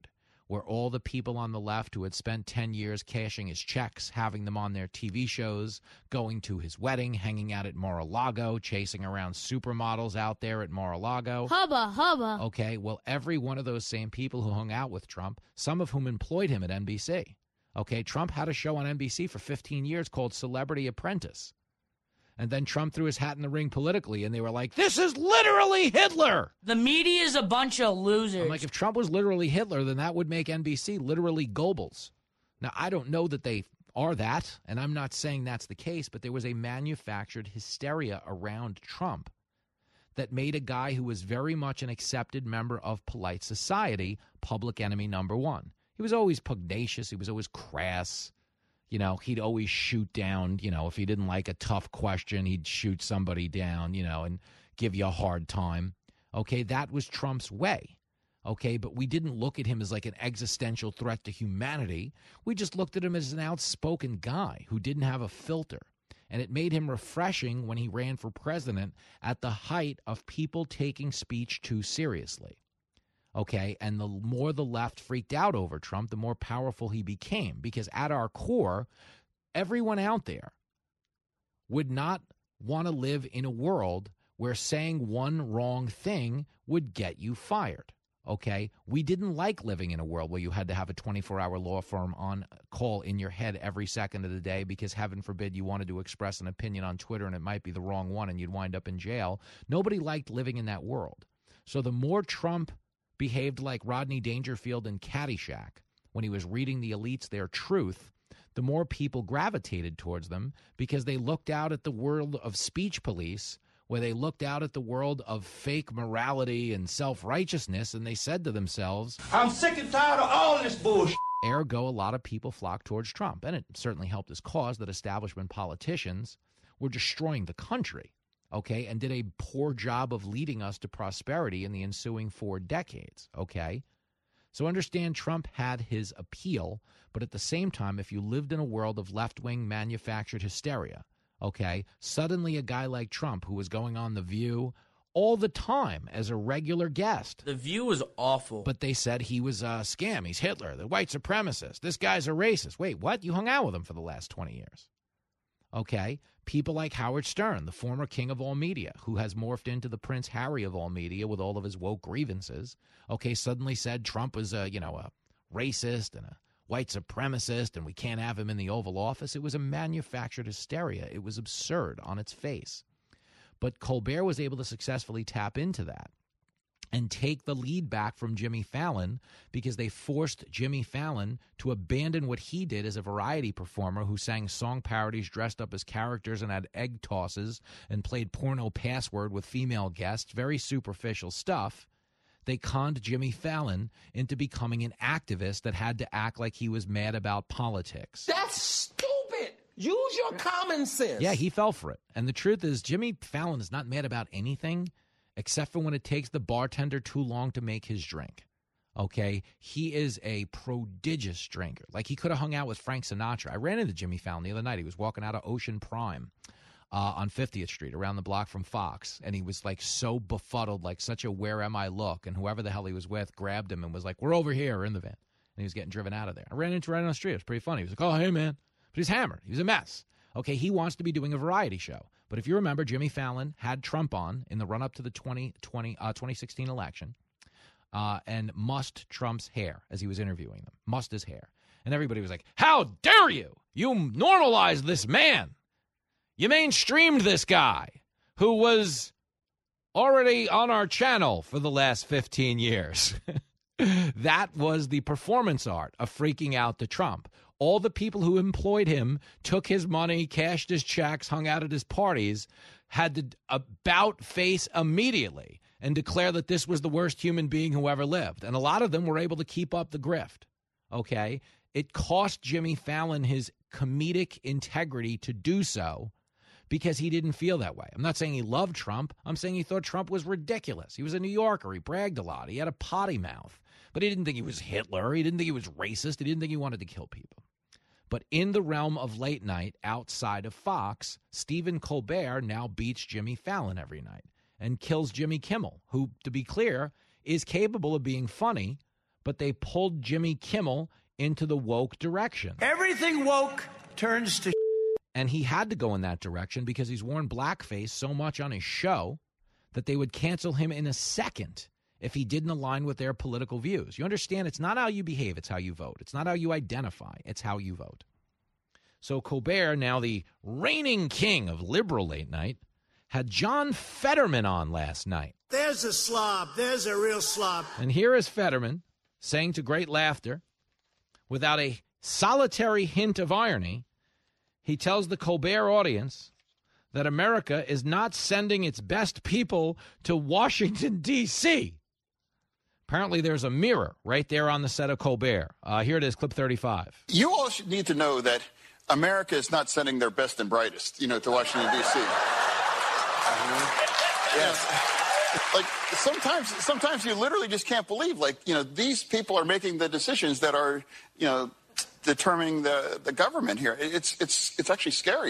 where all the people on the left who had spent ten years cashing his checks, having them on their T V shows, going to his wedding, hanging out at Mar-a-Lago, chasing around supermodels out there at Mar-a-Lago. Hubba, hubba. Okay, well, every one of those same people who hung out with Trump, some of whom employed him at N B C. Okay, Trump had a show on N B C for fifteen years called Celebrity Apprentice. And then Trump threw his hat in the ring politically, and they were like, this is literally Hitler. The media is a bunch of losers. I'm like, if Trump was literally Hitler, then that would make N B C literally Goebbels. Now, I don't know that they are that, and I'm not saying that's the case, but there was a manufactured hysteria around Trump that made a guy who was very much an accepted member of polite society public enemy number one. He was always pugnacious. He was always crass. You know, he'd always shoot down, you know, if he didn't like a tough question, he'd shoot somebody down, you know, and give you a hard time. Okay, that was Trump's way. Okay, but we didn't look at him as like an existential threat to humanity. We just looked at him as an outspoken guy who didn't have a filter. And it made him refreshing when he ran for president at the height of people taking speech too seriously. Okay, and the more the left freaked out over Trump, the more powerful he became. Because at our core, everyone out there would not want to live in a world where saying one wrong thing would get you fired. Okay, we didn't like living in a world where you had to have a twenty-four hour law firm on call in your head every second of the day because, heaven forbid, you wanted to express an opinion on Twitter and it might be the wrong one and you'd wind up in jail. Nobody liked living in that world. So the more Trump behaved like Rodney Dangerfield in Caddyshack when he was reading the elites their truth, the more people gravitated towards them because they looked out at the world of speech police, where they looked out at the world of fake morality and self-righteousness, and they said to themselves, I'm sick and tired of all this bullshit. Ergo, a lot of people flocked towards Trump, and it certainly helped his cause that establishment politicians were destroying the country. Okay, and did a poor job of leading us to prosperity in the ensuing four decades, okay? So understand Trump had his appeal, but at the same time, if you lived in a world of left-wing manufactured hysteria, okay, suddenly a guy like Trump, who was going on The View all the time as a regular guest. The View was awful. But they said he was a scam. He's Hitler, the white supremacist. This guy's a racist. Wait, what? You hung out with him for the last twenty years. Okay, people like Howard Stern, the former king of all media, who has morphed into the Prince Harry of all media with all of his woke grievances, okay, suddenly said Trump was a, you know, a racist and a white supremacist and we can't have him in the Oval Office. It was a manufactured hysteria. It was absurd on its face. But Colbert was able to successfully tap into that and take the lead back from Jimmy Fallon because they forced Jimmy Fallon to abandon what he did as a variety performer who sang song parodies, dressed up as characters and had egg tosses and played porno password with female guests, very superficial stuff. They conned Jimmy Fallon into becoming an activist that had to act like he was mad about politics. That's stupid. Use your common sense. Yeah, he fell for it. And the truth is, Jimmy Fallon is not mad about anything except for when it takes the bartender too long to make his drink. Okay? He is a prodigious drinker. Like, he could have hung out with Frank Sinatra. I ran into Jimmy Fallon the other night. He was walking out of Ocean Prime uh, on fiftieth Street, around the block from Fox. And he was, like, so befuddled, like such a where am I look. And whoever the hell he was with grabbed him and was like, we're over here. We're in the van. And he was getting driven out of there. I ran into him right on the street. It was pretty funny. He was like, oh, hey, man. But he's hammered. He was a mess. Okay, he wants to be doing a variety show. But if you remember, Jimmy Fallon had Trump on in the run-up to the twenty twenty, uh, twenty sixteen election uh, and mussed Trump's hair as he was interviewing them. Mussed his hair. And everybody was like, how dare you? You normalized this man. You mainstreamed this guy who was already on our channel for the last fifteen years. That was the performance art of freaking out to Trump. All the people who employed him took his money, cashed his checks, hung out at his parties, had to about face immediately and declare that this was the worst human being who ever lived. And a lot of them were able to keep up the grift, okay? It cost Jimmy Fallon his comedic integrity to do so because he didn't feel that way. I'm not saying he loved Trump. I'm saying he thought Trump was ridiculous. He was a New Yorker. He bragged a lot. He had a potty mouth. But he didn't think he was Hitler. He didn't think he was racist. He didn't think he wanted to kill people. But in the realm of late night, outside of Fox, Stephen Colbert now beats Jimmy Fallon every night and kills Jimmy Kimmel, who, to be clear, is capable of being funny, but they pulled Jimmy Kimmel into the woke direction. Everything woke turns to And he had to go in that direction because he's worn blackface so much on his show that they would cancel him in a second if he didn't align with their political views. You understand? It's not how you behave, it's how you vote. It's not how you identify, it's how you vote. So Colbert, now the reigning king of liberal late night, had John Fetterman on last night. There's a slob. There's a real slob. And here is Fetterman saying to great laughter, without a solitary hint of irony, he tells the Colbert audience that America is not sending its best people to Washington, D C Apparently there's a mirror right there on the set of Colbert. Uh, here it is, clip thirty-five. You all should need to know that America is not sending their best and brightest, you know, to Washington, D C Mm-hmm. Yes. Like, sometimes, sometimes you literally just can't believe, like, you know, these people are making the decisions that are, you know, determining the, the government here. It's, it's, it's actually scary.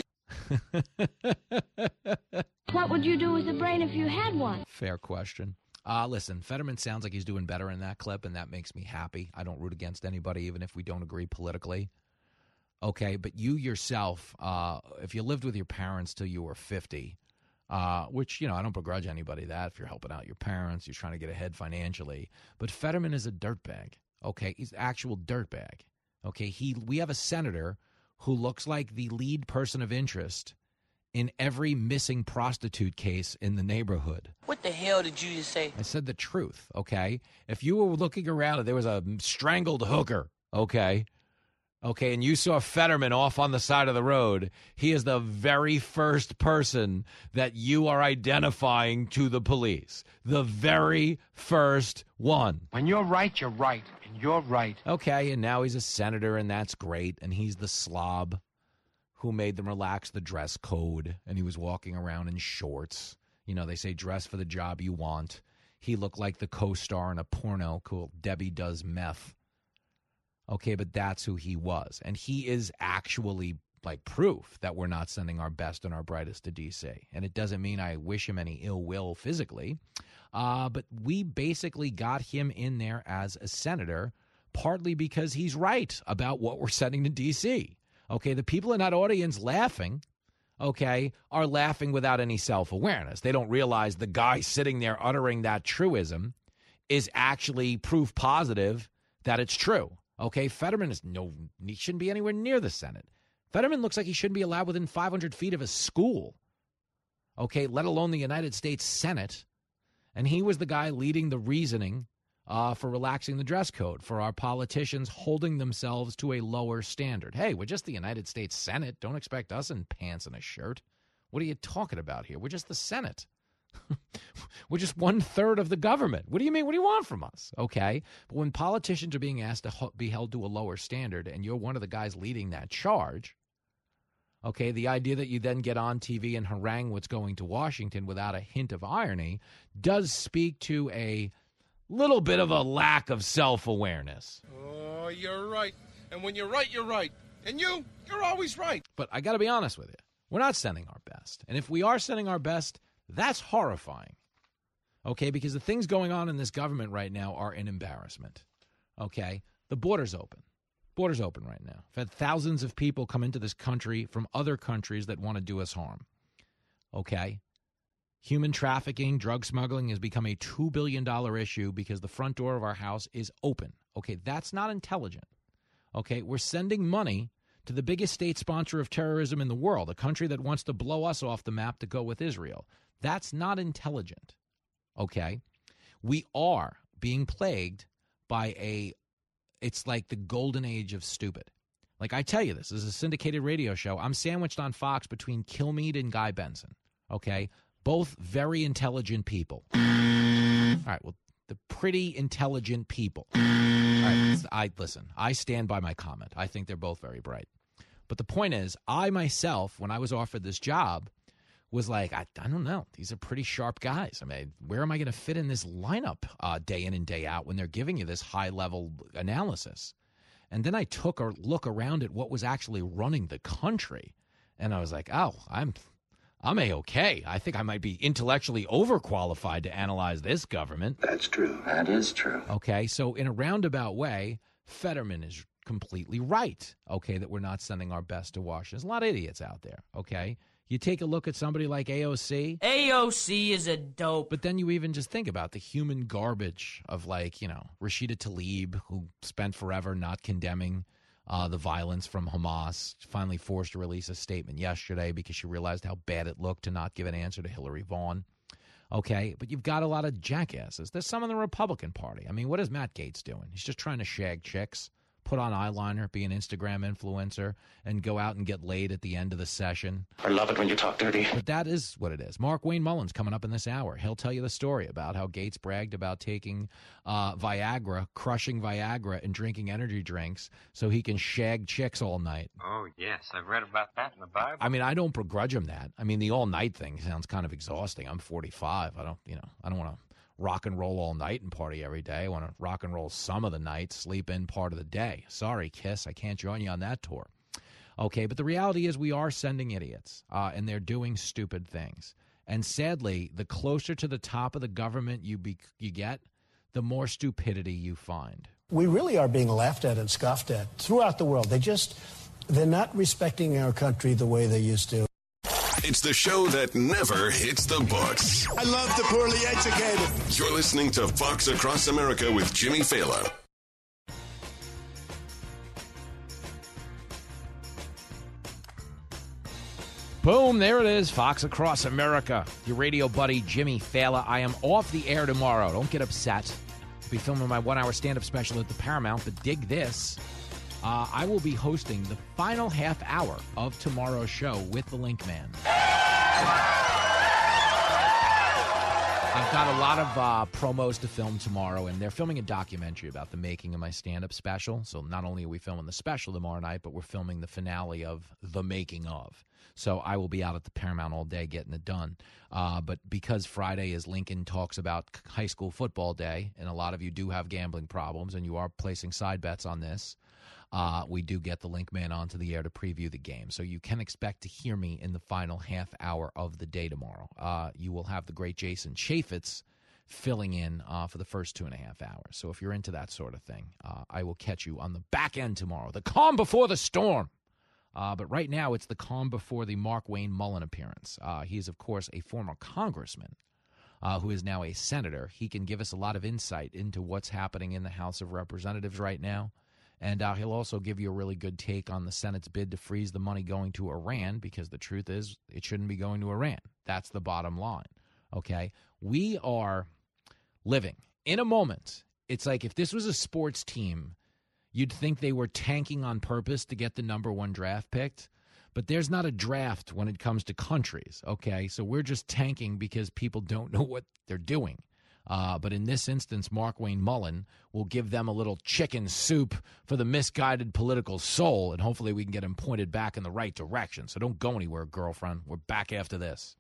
What would you do with a brain if you had one? Fair question. Uh, listen, Fetterman sounds like he's doing better in that clip, and that makes me happy. I don't root against anybody, even if we don't agree politically. Okay, but you yourself, uh, if you lived with your parents till you were fifty, uh, which, you know, I don't begrudge anybody that. If you're helping out your parents, you're trying to get ahead financially. But Fetterman is a dirtbag, okay? He's an actual dirtbag, okay? He, we have a senator who looks like the lead person of interest in every missing prostitute case in the neighborhood. What the hell did you just say? I said the truth, okay? If you were looking around and there was a strangled hooker, okay, okay, and you saw Fetterman off on the side of the road, he is the very first person that you are identifying to the police. The very first one. When you're right, you're right, and you're right. Okay, and now he's a senator, and that's great, and he's the slob who made them relax the dress code, and he was walking around in shorts. You know, they say dress for the job you want. He looked like the co-star in a porno called Debbie Does Meth. Okay, but that's who he was. And he is actually, like, proof that we're not sending our best and our brightest to D C. And it doesn't mean I wish him any ill will physically. Uh, but we basically got him in there as a senator, partly because he's right about what we're sending to D C. Okay, the people in that audience laughing, okay, are laughing without any self-awareness. They don't realize the guy sitting there uttering that truism is actually proof positive that it's true. Okay, Fetterman is no, he shouldn't be anywhere near the Senate. Fetterman looks like he shouldn't be allowed within five hundred feet of a school. Okay, let alone the United States Senate. And he was the guy leading the reasoning Uh, for relaxing the dress code, for our politicians holding themselves to a lower standard. Hey, we're just the United States Senate. Don't expect us in pants and a shirt. What are you talking about here? We're just the Senate. We're just one third of the government. What do you mean? What do you want from us? Okay. But when politicians are being asked to ho- be held to a lower standard and you're one of the guys leading that charge, okay, the idea that you then get on T V and harangue what's going to Washington without a hint of irony does speak to a little bit of a lack of self-awareness. Oh, you're right. And when you're right, you're right. And you, you're always right. But I got to be honest with you. We're not sending our best. And if we are sending our best, that's horrifying. Okay, because the things going on in this government right now are an embarrassment. Okay, the border's open. Border's open right now. We've had thousands of people come into this country from other countries that want to do us harm. Okay. Human trafficking, drug smuggling has become a two billion dollars issue because the front door of our house is open. Okay, that's not intelligent. Okay, we're sending money to the biggest state sponsor of terrorism in the world, a country that wants to blow us off the map to go with Israel. That's not intelligent. Okay, we are being plagued by a, it's like the golden age of stupid. Like I tell you this, this is a syndicated radio show. I'm sandwiched on Fox between Kilmeade and Guy Benson. Okay, both very intelligent people. All right, well, the pretty intelligent people. All right, I listen, I stand by my comment. I think they're both very bright. But the point is, I myself, when I was offered this job, was like, I, I don't know. These are pretty sharp guys. I mean, where am I going to fit in this lineup uh, day in and day out when they're giving you this high-level analysis? And then I took a look around at what was actually running the country, and I was like, oh, I'm... I'm A-okay. I think I might be intellectually overqualified to analyze this government. That's true. That is true. Okay, so in a roundabout way, Fetterman is completely right, okay, that we're not sending our best to Washington. There's a lot of idiots out there, okay? You take a look at somebody like A O C. A O C is a dope. But then you even just think about the human garbage of, like, you know, Rashida Tlaib, who spent forever not condemning uh, the violence from Hamas, finally forced to release a statement yesterday because she realized how bad it looked to not give an answer to Hillary Vaughn. Okay, but you've got a lot of jackasses. There's some in the Republican Party. I mean, what is Matt Gaetz doing? He's just trying to shag chicks, put on eyeliner, be an Instagram influencer, and go out and get laid at the end of the session. I love it when you talk dirty. But that is what it is. Mark Wayne Mullen's coming up in this hour. He'll tell you the story about how Gaetz bragged about taking uh, Viagra, crushing Viagra, and drinking energy drinks so he can shag chicks all night. Oh, yes. I've read about that in the Bible. I mean, I don't begrudge him that. I mean, the all-night thing sounds kind of exhausting. I'm forty-five. I don't, you know, I don't want to rock and roll all night and party every day. I want to rock and roll some of the night, sleep in part of the day. Sorry, Kiss, I can't join you on that tour. Okay, but the reality is we are sending idiots, uh, and they're doing stupid things. And sadly, the closer to the top of the government you be, you get, the more stupidity you find. We really are being laughed at and scoffed at throughout the world. They just, they're not respecting our country the way they used to. It's the show that never hits the books. I love the poorly educated. You're listening to Fox Across America with Jimmy Fallon. Boom, there it is, Fox Across America. Your radio buddy, Jimmy Fallon. I am off the air tomorrow. Don't get upset. I'll be filming my one-hour stand-up special at the Paramount, but dig this. Uh, I will be hosting the final half hour of tomorrow's show with the Link Man. I've got a lot of uh, promos to film tomorrow, and they're filming a documentary about the making of my stand-up special. So not only are we filming the special tomorrow night, but we're filming the finale of The Making Of. So I will be out at the Paramount all day getting it done. Uh, but because Friday is Lincoln Talks About High School Football Day, and a lot of you do have gambling problems, and you are placing side bets on this, Uh, we do get the Link Man onto the air to preview the game. So you can expect to hear me in the final half hour of the day tomorrow. Uh, you will have the great Jason Chaffetz filling in uh, for the first two and a half hours. So if you're into that sort of thing, uh, I will catch you on the back end tomorrow. The calm before the storm. Uh, but right now it's the calm before the Mark Wayne Mullen appearance. Uh, he is, of course, a former congressman uh, who is now a senator. He can give us a lot of insight into what's happening in the House of Representatives right now. And uh, he'll also give you a really good take on the Senate's bid to freeze the money going to Iran, because the truth is it shouldn't be going to Iran. That's the bottom line, okay? We are living in a moment. It's like if this was a sports team, you'd think they were tanking on purpose to get the number one draft picked. But there's not a draft when it comes to countries, okay? So we're just tanking because people don't know what they're doing. Uh, but in this instance, Mark Wayne Mullen will give them a little chicken soup for the misguided political soul, and hopefully we can get him pointed back in the right direction. So don't go anywhere, girlfriend. We're back after this.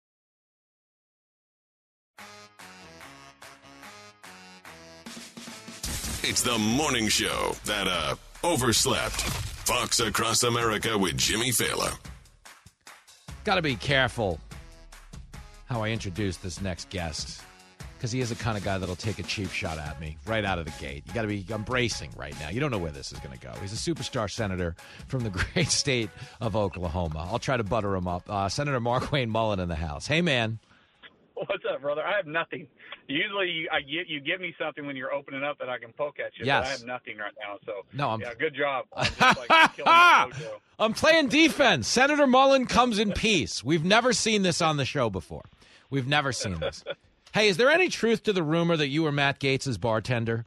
It's the morning show that uh overslept. Fox Across America with Jimmy Fallon. Got to be careful how I introduce this next guest, because he is the kind of guy that'll take a cheap shot at me right out of the gate. You got to be embracing right now. You don't know where this is going to go. He's a superstar senator from the great state of Oklahoma. I'll try to butter him up. Uh, Senator Mark Wayne Mullen in the house. Hey, man. What's up, brother? I have nothing. Usually you, I get, you give me something when you're opening up that I can poke at you, yes. but I have nothing right now. So, no, I'm... yeah, good job. I'm, just like killing my mojo. I'm playing defense. Senator Mullen comes in peace. We've never seen this on the show before. We've never seen this. Hey, is there any truth to the rumor that you were Matt Gaetz' bartender?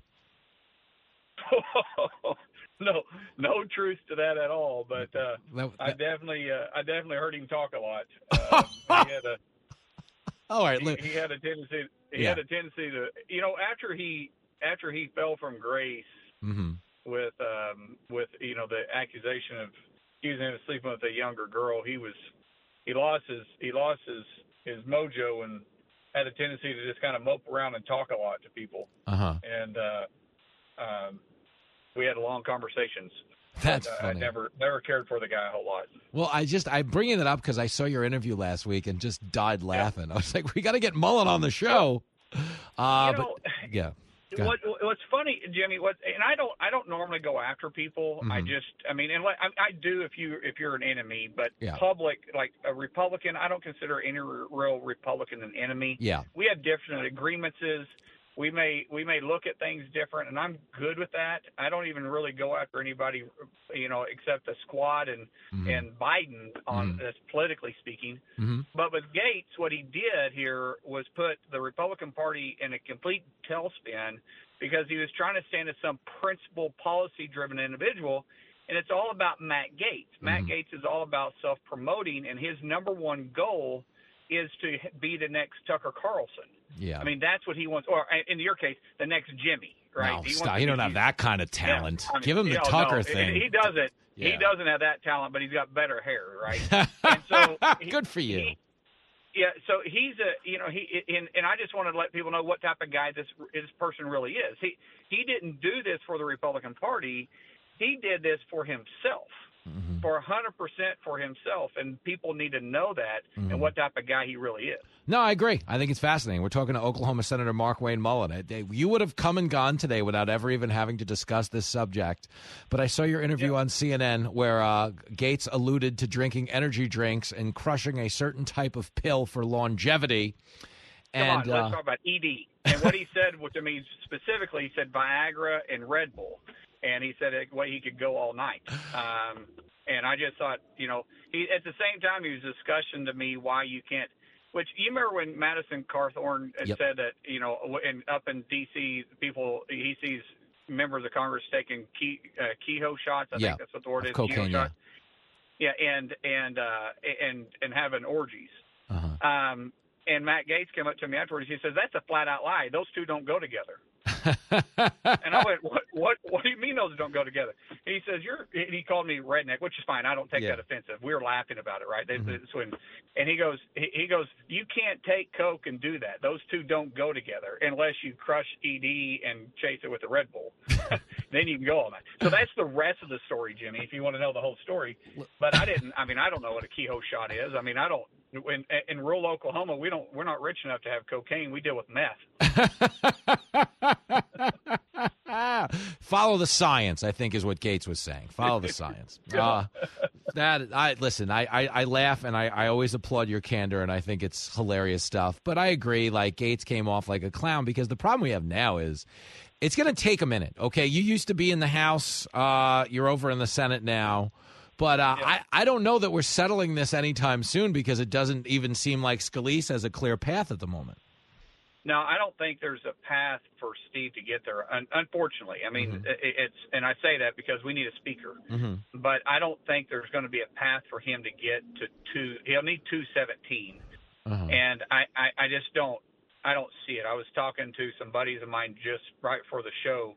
no, no truth to that at all. But uh, that, that, I definitely, uh, I definitely heard him talk a lot. Uh, he had a, all right, he, he had a tendency. He yeah. had a tendency to, you know, after he, after he fell from grace mm-hmm. with, um, with you know, the accusation of accusing him of sleeping with a younger girl, he was, he lost his, he lost his, his mojo and had a tendency to just kind of mope around and talk a lot to people. Uh-huh. And uh, um, we had long conversations. That's but, uh, funny. I never never cared for the guy a whole lot. Well, I just I'm bringing it up because I saw your interview last week and just died laughing. Yeah. I was like, we got to get Mullen on the show. Uh, you know, but yeah. What, what's funny, Jimmy? What and I don't I don't normally go after people. Mm-hmm. I just I mean, and I, I do if you if you're an enemy, but yeah. public like a Republican, I don't consider any real Republican an enemy. Yeah, we have different agreements. We may we may look at things different, and I'm good with that. I don't even really go after anybody, you know, except the squad and mm-hmm. and Biden on mm-hmm. this, politically speaking. Mm-hmm. But with Gates, what he did here was put the Republican Party in a complete tailspin because he was trying to stand as some principle, policy-driven individual, and it's all about Matt Gates. Mm-hmm. Matt Gates is all about self-promoting, and his number one goal is to be the next Tucker Carlson. Yeah. I mean, that's what he wants. Or in your case, the next Jimmy, right? No, he stop. He don't have that kind of talent. Yeah, I mean, Give him the you know, Tucker no, thing. He doesn't. Yeah. He doesn't have that talent, but he's got better hair, right? And so good for you. He, yeah. So he's a, you know, he and, and I just wanted to let people know what type of guy this this person really is. He he didn't do this for the Republican Party. He did this for himself. Mm-hmm. For one hundred percent for himself, and people need to know that mm-hmm. and what type of guy he really is. No, I agree. I think it's fascinating. We're talking to Oklahoma Senator Mark Wayne Mullen. You would have come and gone today without ever even having to discuss this subject, but I saw your interview yeah. on C N N where uh, Gates alluded to drinking energy drinks and crushing a certain type of pill for longevity. Come and, on, let's uh, talk about E D. And what he said, which I mean specifically, he said Viagra and Red Bull. And he said it, well, he could go all night. Um, and I just thought, you know, he at the same time he was discussing to me why you can't. Which you remember when Madison Cawthorn yep. said that, you know, in up in D C, people he sees members of Congress taking key, uh, Kehoe shots. I yeah. think that's what the word is. Cocaine, Kehoe yeah. shots. Yeah, and and uh, and and having orgies. Uh-huh. Um, and Matt Gates came up to me afterwards. He says that's a flat out lie. Those two don't go together. And I went, what, what, what do you mean those don't go together? And he says, you're, and he called me redneck, which is fine. I don't take yeah. that offensive. We were laughing about it, right? They, mm-hmm. when, and he goes, he, he goes, you can't take Coke and do that. Those two don't go together unless you crush E D and chase it with a Red Bull. Then you can go on that. So that's the rest of the story, Jimmy, if you want to know the whole story. But I didn't, I mean, I don't know what a Kehoe shot is. I mean, I don't, in, in rural Oklahoma, we don't, we're not rich enough to have cocaine. We deal with meth. Follow the science, I think, is what Gates was saying. Follow the science. Uh, that I listen. I, I, I laugh and I, I always applaud your candor, and I think it's hilarious stuff. But I agree. Like Gates came off like a clown because the problem we have now is it's going to take a minute. Okay, you used to be in the House. Uh, you're over in the Senate now. But uh, yeah. I, I don't know that we're settling this anytime soon because it doesn't even seem like Scalise has a clear path at the moment. No, I don't think there's a path for Steve to get there. Un- unfortunately, I mean, mm-hmm. it's, and I say that because we need a speaker. Mm-hmm. But I don't think there's going to be a path for him to get to two. He'll need two seventeen, uh-huh. and I, I, I just don't. I don't see it. I was talking to some buddies of mine just right before the show.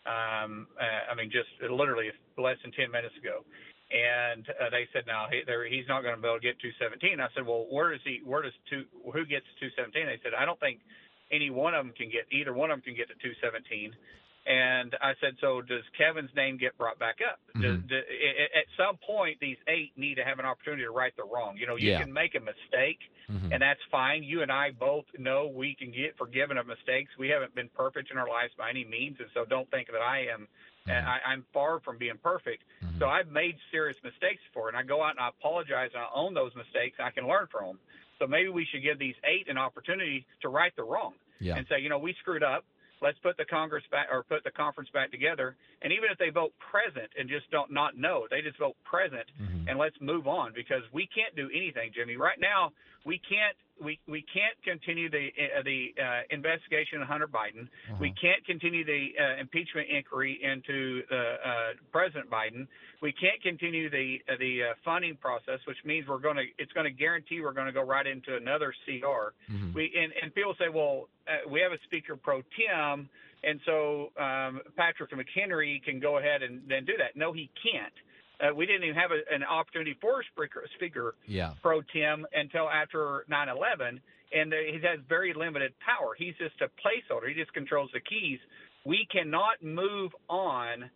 Um, uh, I mean, just literally less than ten minutes ago. And uh, they said, no, he, he's not going to be able to get two seventeen. I said, well, where does he? Where does two? Who gets two seventeen? They said, I don't think any one of them can get. Either one of them can get to two seventeen. And I said, so does Kevin's name get brought back up? Mm-hmm. Does, does, at some point, these eight need to have an opportunity to right the wrong. You know, you yeah. can make a mistake, mm-hmm. and that's fine. You and I both know we can get forgiven of mistakes. We haven't been perfect in our lives by any means, and so don't think that I am. And I, I'm far from being perfect. Mm-hmm. So I've made serious mistakes before, and I go out and I apologize and I own those mistakes. And I can learn from them. So maybe we should give these eight an opportunity to right the wrong yeah. and say, you know, we screwed up. Let's put the Congress back or put the conference back together. And even if they vote present and just don't not know, they just vote present mm-hmm. and let's move on because we can't do anything, Jimmy. Right now, we can't we, we can't continue the uh, the uh, investigation of Hunter Biden. Uh-huh. We can't continue the uh, impeachment inquiry into uh, uh, President Biden. We can't continue the uh, the uh, funding process, which means we're going to it's going to guarantee we're going to go right into another C R. Mm-hmm. We and, and people say, well, uh, we have a speaker pro tem, and so um, Patrick McHenry can go ahead and then do that. No, he can't. Uh, we didn't even have a, an opportunity for a speaker, speaker yeah. pro tem until after nine eleven, and uh, he has very limited power. He's just a placeholder. He just controls the keys. We cannot move on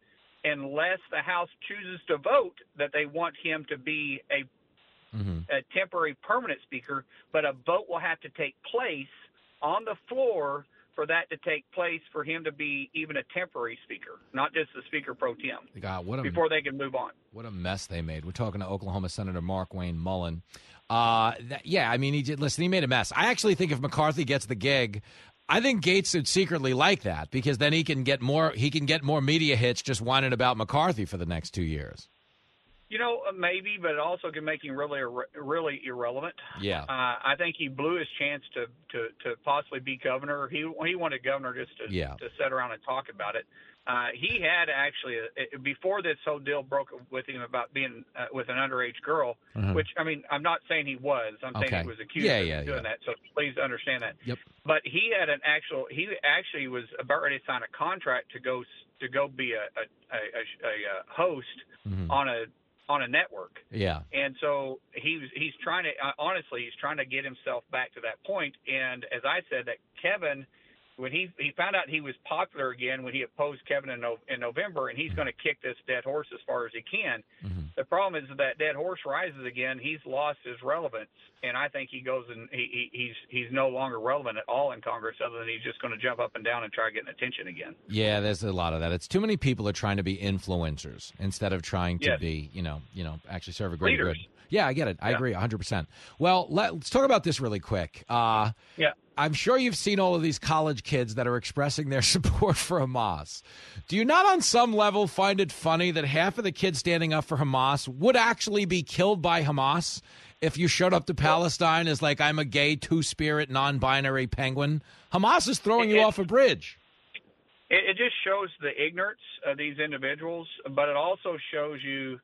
unless the House chooses to vote that they want him to be a, mm-hmm. a temporary permanent speaker, but a vote will have to take place on the floor for that to take place for him to be even a temporary speaker, not just the speaker pro tem, God, what a, before they can move on. What a mess they made. We're talking to Oklahoma Senator Mark Wayne Mullen. Uh, that, yeah, I mean, he did. Listen, he made a mess. I actually think if McCarthy gets the gig, I think Gates would secretly like that because then he can get more. He can get more media hits just whining about McCarthy for the next two years. You know, maybe, but it also can make him really, really irrelevant. Yeah. Uh, I think he blew his chance to, to, to possibly be governor. He he wanted governor just to yeah. to sit around and talk about it. Uh, he had actually, a, before this whole deal broke with him about being uh, with an underage girl, uh-huh. which, I mean, I'm not saying he was. I'm okay. saying he was accused yeah, of yeah, doing yeah. that. So please understand that. Yep. But he had an actual, he actually was about ready to sign a contract to go to go be a, a, a, a, a host mm-hmm. on a on a network. Yeah. And so he was, he's trying to, uh, honestly, he's trying to get himself back to that point. And as I said, that Kevin, when he, he found out he was popular again, when he opposed Kevin in, no, in November, and he's mm-hmm. going to kick this dead horse as far as he can. Mm-hmm. The problem is that dead horse rises again. He's lost his relevance. And I think he goes and he, he, he's, he's no longer relevant at all in Congress, other than he's just going to jump up and down and try getting attention again. Yeah, there's a lot of that. It's too many people are trying to be influencers instead of trying to yes. be, you know, you know, actually serve a greater Leaders. good. Yeah, I get it. I yeah. agree one hundred percent. Well, let's talk about this really quick. Uh, yeah. I'm sure you've seen all of these college kids that are expressing their support for Hamas. Do you not on some level find it funny that half of the kids standing up for Hamas would actually be killed by Hamas if you showed up to Palestine as like, I'm a gay, two-spirit, non-binary penguin? Hamas is throwing you it, off a bridge. It, it just shows the ignorance of these individuals, but it also shows you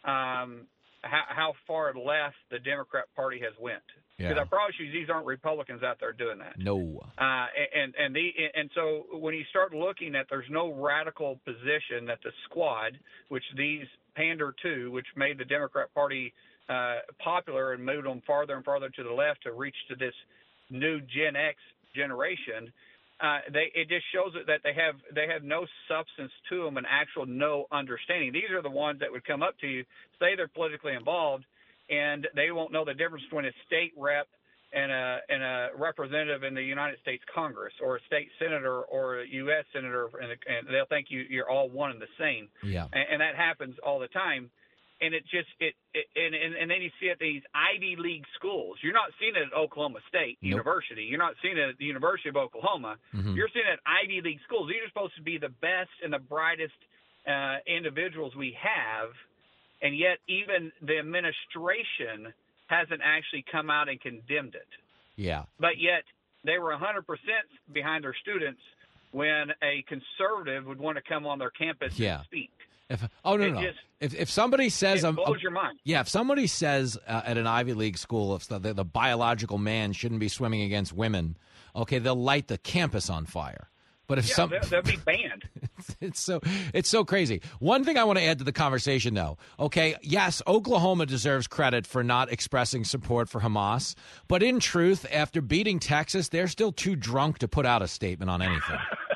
um, how, how far left the Democrat Party has went. Because Yeah. I promise you, these aren't Republicans out there doing that. No. Uh, and and the and so when you start looking at, there's no radical position that the squad, which these pander to, which made the Democrat Party uh, popular and moved them farther and farther to the left to reach to this new Gen X generation. Uh, they it just shows that they have they have no substance to them and actual no understanding. These are the ones that would come up to you, say they're politically involved, and they won't know the difference between a state rep and a and a representative in the United States Congress, or a state senator or a U S senator, and, and they'll think you, you're all one and the same. Yeah. And, and that happens all the time. And it just it, it and, and and then you see it at these Ivy League schools. You're not seeing it at Oklahoma State Nope. University. You're not seeing it at the University of Oklahoma. Mhm. You're seeing it at Ivy League schools. These are supposed to be the best and the brightest uh, individuals we have. And yet even the administration hasn't actually come out and condemned it. Yeah. But yet they were one hundred percent behind their students when a conservative would want to come on their campus Yeah. and speak. If, oh, no, It no. just- if if somebody says... It um, blows um, your mind. Yeah, if somebody says uh, at an Ivy League school if the, the, the biological man shouldn't be swimming against women, okay, they'll light the campus on fire. But if Yeah, some... they'll, they'll be banned. It's so it's so crazy. One thing I want to add to the conversation, though, okay, yes, Oklahoma deserves credit for not expressing support for Hamas, but in truth, after beating Texas, they're still too drunk to put out a statement on anything.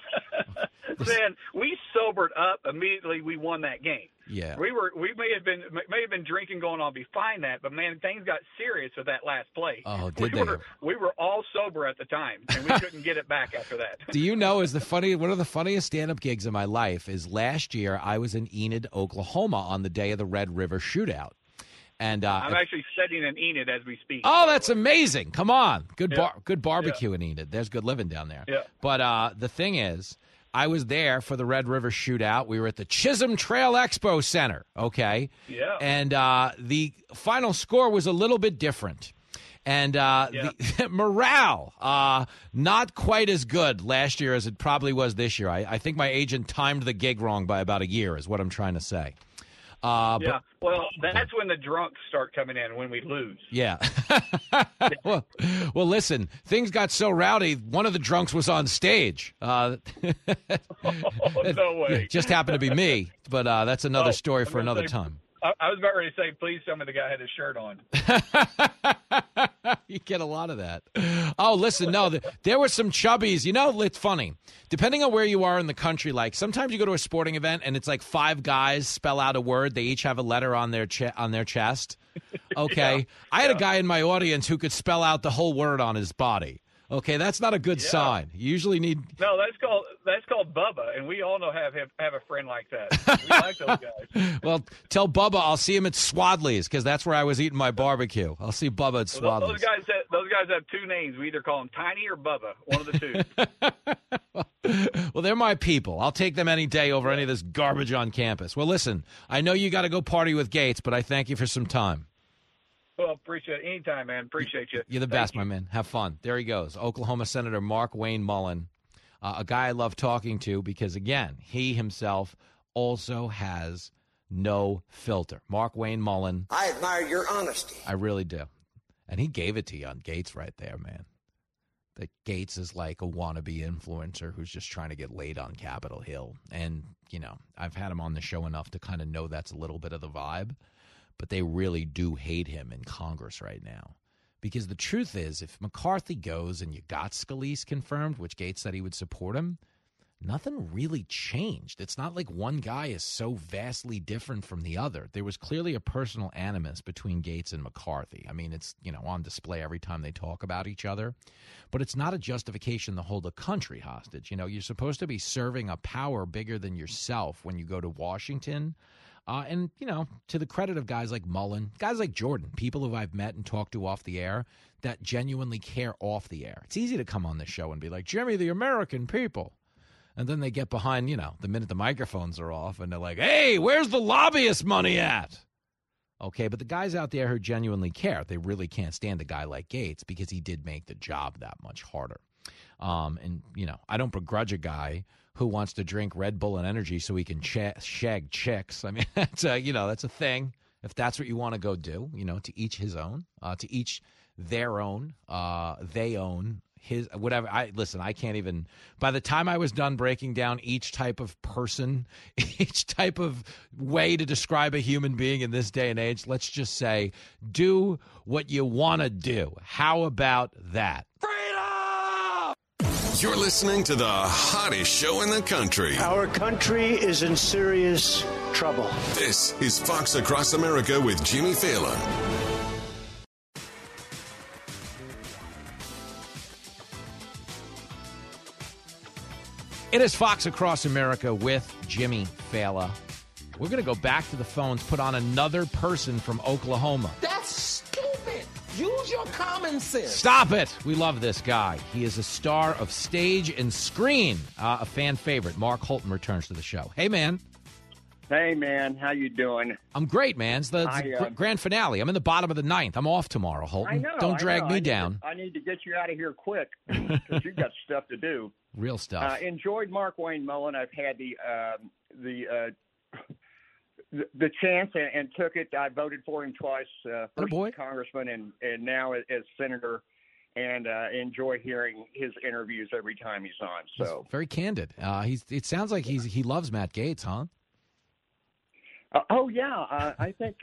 Man, we sobered up immediately. We won that game. Yeah. We were we may have been may have been drinking going on behind that, but man, things got serious with that last play. Oh, did we they? Were, we were all sober at the time, and we couldn't get it back after that. Do you know is the funny one of the funniest stand-up gigs of my life is last year I was in Enid, Oklahoma on the day of the Red River Shootout. And uh, I'm actually sitting in Enid as we speak. Oh, that's amazing. Come on. Good Yeah. bar good barbecue in Enid. There's good living down there. Yeah. But uh, the thing is, I was there for the Red River Shootout. We were at the Chisholm Trail Expo Center, okay? Yeah. And uh, the final score was a little bit different. And uh, Yeah. the morale, uh, not quite as good last year as it probably was this year. I, I think my agent timed the gig wrong by about a year is what I'm trying to say. Uh, Yeah. Well, that's when the drunks start coming in, when we lose. Yeah. well, well, listen, things got so rowdy, one of the drunks was on stage. Uh, Oh, no way. It just happened to be me, but uh, that's another Oh, story I'm for gonna another say- time. I, I was about ready to say, please tell me the guy had his shirt on. You get a lot of that. Oh, listen, no, the, there were some chubbies. You know, it's funny. Depending on where you are in the country, like sometimes you go to a sporting event and it's like five guys spell out a word. They each have a letter on their che- on their chest. Okay. Yeah. I had yeah. a guy in my audience who could spell out the whole word on his body. Okay, that's not a good Yeah. sign. You usually need. No, that's called that's called Bubba, and we all know have have, have a friend like that. We like those guys. Well, tell Bubba I'll see him at Swadley's because that's where I was eating my barbecue. I'll see Bubba at Well, Swadley's. those guys have, those guys have two names. We either call them Tiny or Bubba, one of the two. Well, they're my people. I'll take them any day over any of this garbage on campus. Well, listen, I know you got to go party with Gates, but I thank you for some time. Well, appreciate it. Anytime, man. Appreciate you. You're the Thank best, you. my man. Have fun. There he goes. Oklahoma Senator Mark Wayne Mullen, uh, a guy I love talking to because, again, he himself also has no filter. Mark Wayne Mullen. I admire your honesty. I really do. And he gave it to you on Gates right there, man. That Gates is like a wannabe influencer who's just trying to get laid on Capitol Hill. And, you know, I've had him on the show enough to kind of know that's a little bit of the vibe. But they really do hate him in Congress right now. Because the truth is, if McCarthy goes and you got Scalise confirmed, which Gates said he would support him, nothing really changed. It's not like one guy is so vastly different from the other. There was clearly a personal animus between Gates and McCarthy. I mean, it's, you know, on display every time they talk about each other. But it's not a justification to hold a country hostage. You know, you're supposed to be serving a power bigger than yourself when you go to Washington. Uh, and, you know, to the credit of guys like Mullen, guys like Jordan, people who I've met and talked to off the air that genuinely care off the air. It's easy to come on the show and be like, Jimmy, the American people. And then they get behind, you know, the minute the microphones are off and they're like, hey, where's the lobbyist money at? Okay, but the guys out there who genuinely care, they really can't stand a guy like Gates because he did make the job that much harder. Um, and, you know, I don't begrudge a guy who wants to drink Red Bull and energy so he can ch- shag chicks. I mean, that's a, you know, that's a thing. If that's what you want to go do, you know, to each his own, uh, to each their own, uh, they own his, whatever. I listen, I can't even, by the time I was done breaking down each type of person, each type of way to describe a human being in this day and age, let's just say, do what you want to do. How about that? You're listening to the hottest show in the country. Our country is in serious trouble. This is Fox Across America with Jimmy Fallon. It is Fox Across America with Jimmy Fallon. We're going to go back to the phones, put on another person from Oklahoma. That's stupid. Use your common sense. Stop it. We love this guy. He is a star of stage and screen. Uh, a fan favorite. Mark Holton returns to the show. Hey, man. Hey, man. How you doing? I'm great, man. It's the, I, the uh, grand finale. I'm in the bottom of the ninth. I'm off tomorrow, Holton. I know. Don't drag I know. me I down. Need to, I need to get you out of here quick because you've got stuff to do. Real stuff. Uh, enjoyed Mark Wayne Mullen. I've had the um, the, uh, the the chance and, and took it. I voted for him twice, uh, first boy. as congressman and, and now as, as senator, and uh, enjoy hearing his interviews every time he's on. So He's very candid. Uh, he's. It sounds like he's he loves Matt Gaetz, huh? Uh, oh yeah, uh, I think.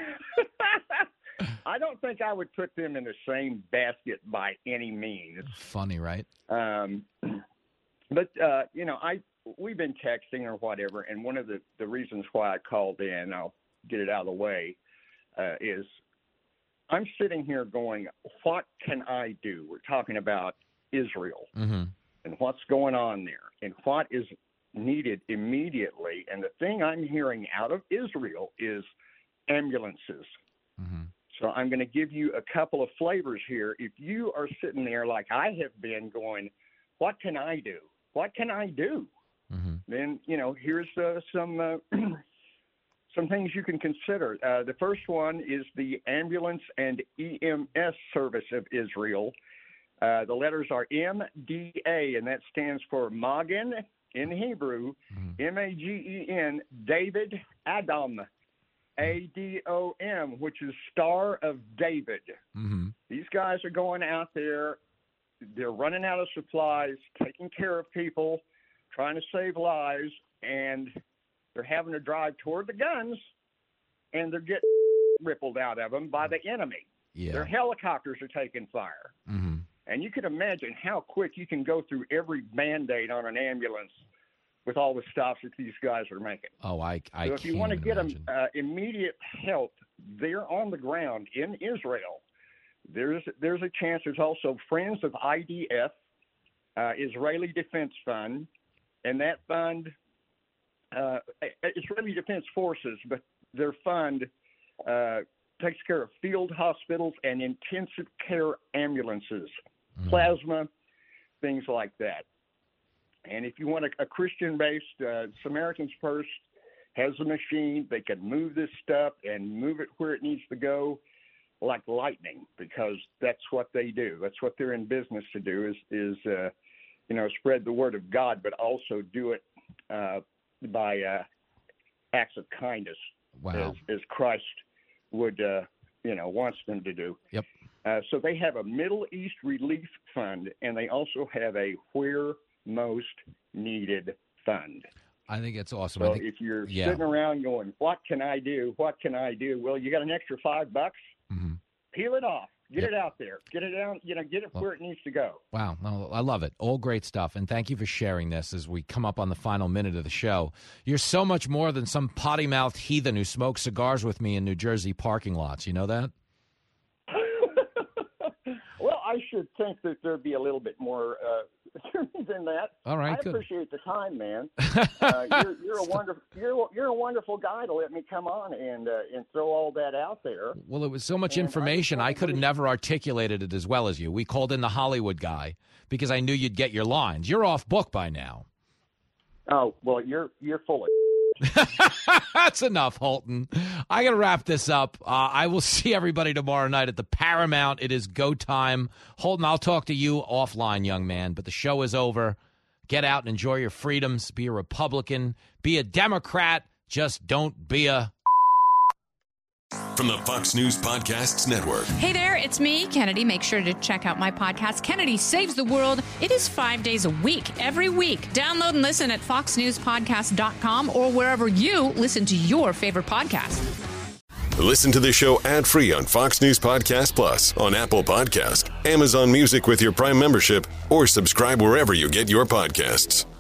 I don't think I would put them in the same basket by any means. Funny, right? Um, but uh, you know, I we've been texting or whatever, and one of the, the reasons why I called in, I'll get it out of the way, uh, is I'm sitting here going, what can I do? We're talking about Israel mm-hmm. and what's going on there, and what is needed immediately. And the thing I'm hearing out of Israel is ambulances. Mm-hmm. So I'm going to give you a couple of flavors here. If you are sitting there like I have been going, what can I do? What can I do? Mm-hmm. Then, you know, here's uh, some uh, some things you can consider. Uh, the first one is the Ambulance and E M S Service of Israel. Uh, the letters are M D A, and that stands for Magen in Hebrew, mm-hmm. M A G E N, David Adam. A D O M, which is Star of David. Mm-hmm. These guys are going out there. They're running out of supplies, taking care of people, trying to save lives, and they're having to drive toward the guns and they're getting rippled out of them by the enemy. Yeah. Their helicopters are taking fire. Mm-hmm. And you can imagine how quick you can go through every Band-Aid on an ambulance with all the stops that these guys are making. Oh, I, I So if you can't want to get them imagine. uh, immediate help, they're on the ground in Israel. There's there's a chance. There's also Friends of I D F, uh, Israeli Defense Fund, and that fund, uh, Israeli Defense Forces, but their fund uh, takes care of field hospitals and intensive care ambulances, mm. plasma, things like that. And if you want a, a Christian-based, uh, Samaritans First has a machine. They can move this stuff and move it where it needs to go like lightning, because that's what they do. That's what they're in business to do is, is uh, you know, spread the word of God, but also do it uh, by uh, acts of kindness, wow. as, as Christ would, uh, you know, wants them to do. Yep. Uh, so they have a Middle East Relief Fund, and they also have a Where Most Needed Fund. I think it's awesome. So I think, if you're yeah. sitting around going, what can I do? What can I do? Well, you got an extra five bucks. Mm-hmm. Peel it off. Get Yep. it out there. Get it out. You know, get it Well, where it needs to go. Wow. No, I love it. All great stuff. And thank you for sharing this as we come up on the final minute of the show. You're so much more than some potty-mouthed heathen who smokes cigars with me in New Jersey parking lots. You know that? Well, I should think that there'd be a little bit more uh, than that. All right, I good. appreciate the time, man. uh, you're, you're a wonderful, you're, you're a wonderful guy to let me come on and uh, and throw all that out there. Well, it was so much And information, I, I could have never articulated it as well as you. We called in the Hollywood guy because I knew you'd get your lines. You're off book by now. Oh, well, you're you're full of That's enough, Holton. I got to wrap this up. Uh, I will see everybody tomorrow night at the Paramount. It is go time. Holton, I'll talk to you offline, young man, but the show is over. Get out and enjoy your freedoms. Be a Republican. Be a Democrat. Just don't be a... From the Fox News Podcasts Network. Hey there, it's me, Kennedy. Make sure to check out my podcast, Kennedy Saves the World. It is five days a week, every week. Download and listen at fox news podcast dot com or wherever you listen to your favorite podcast. Listen to the show ad-free on Fox News Podcast Plus, on Apple Podcast, Amazon Music with your Prime membership, or subscribe wherever you get your podcasts.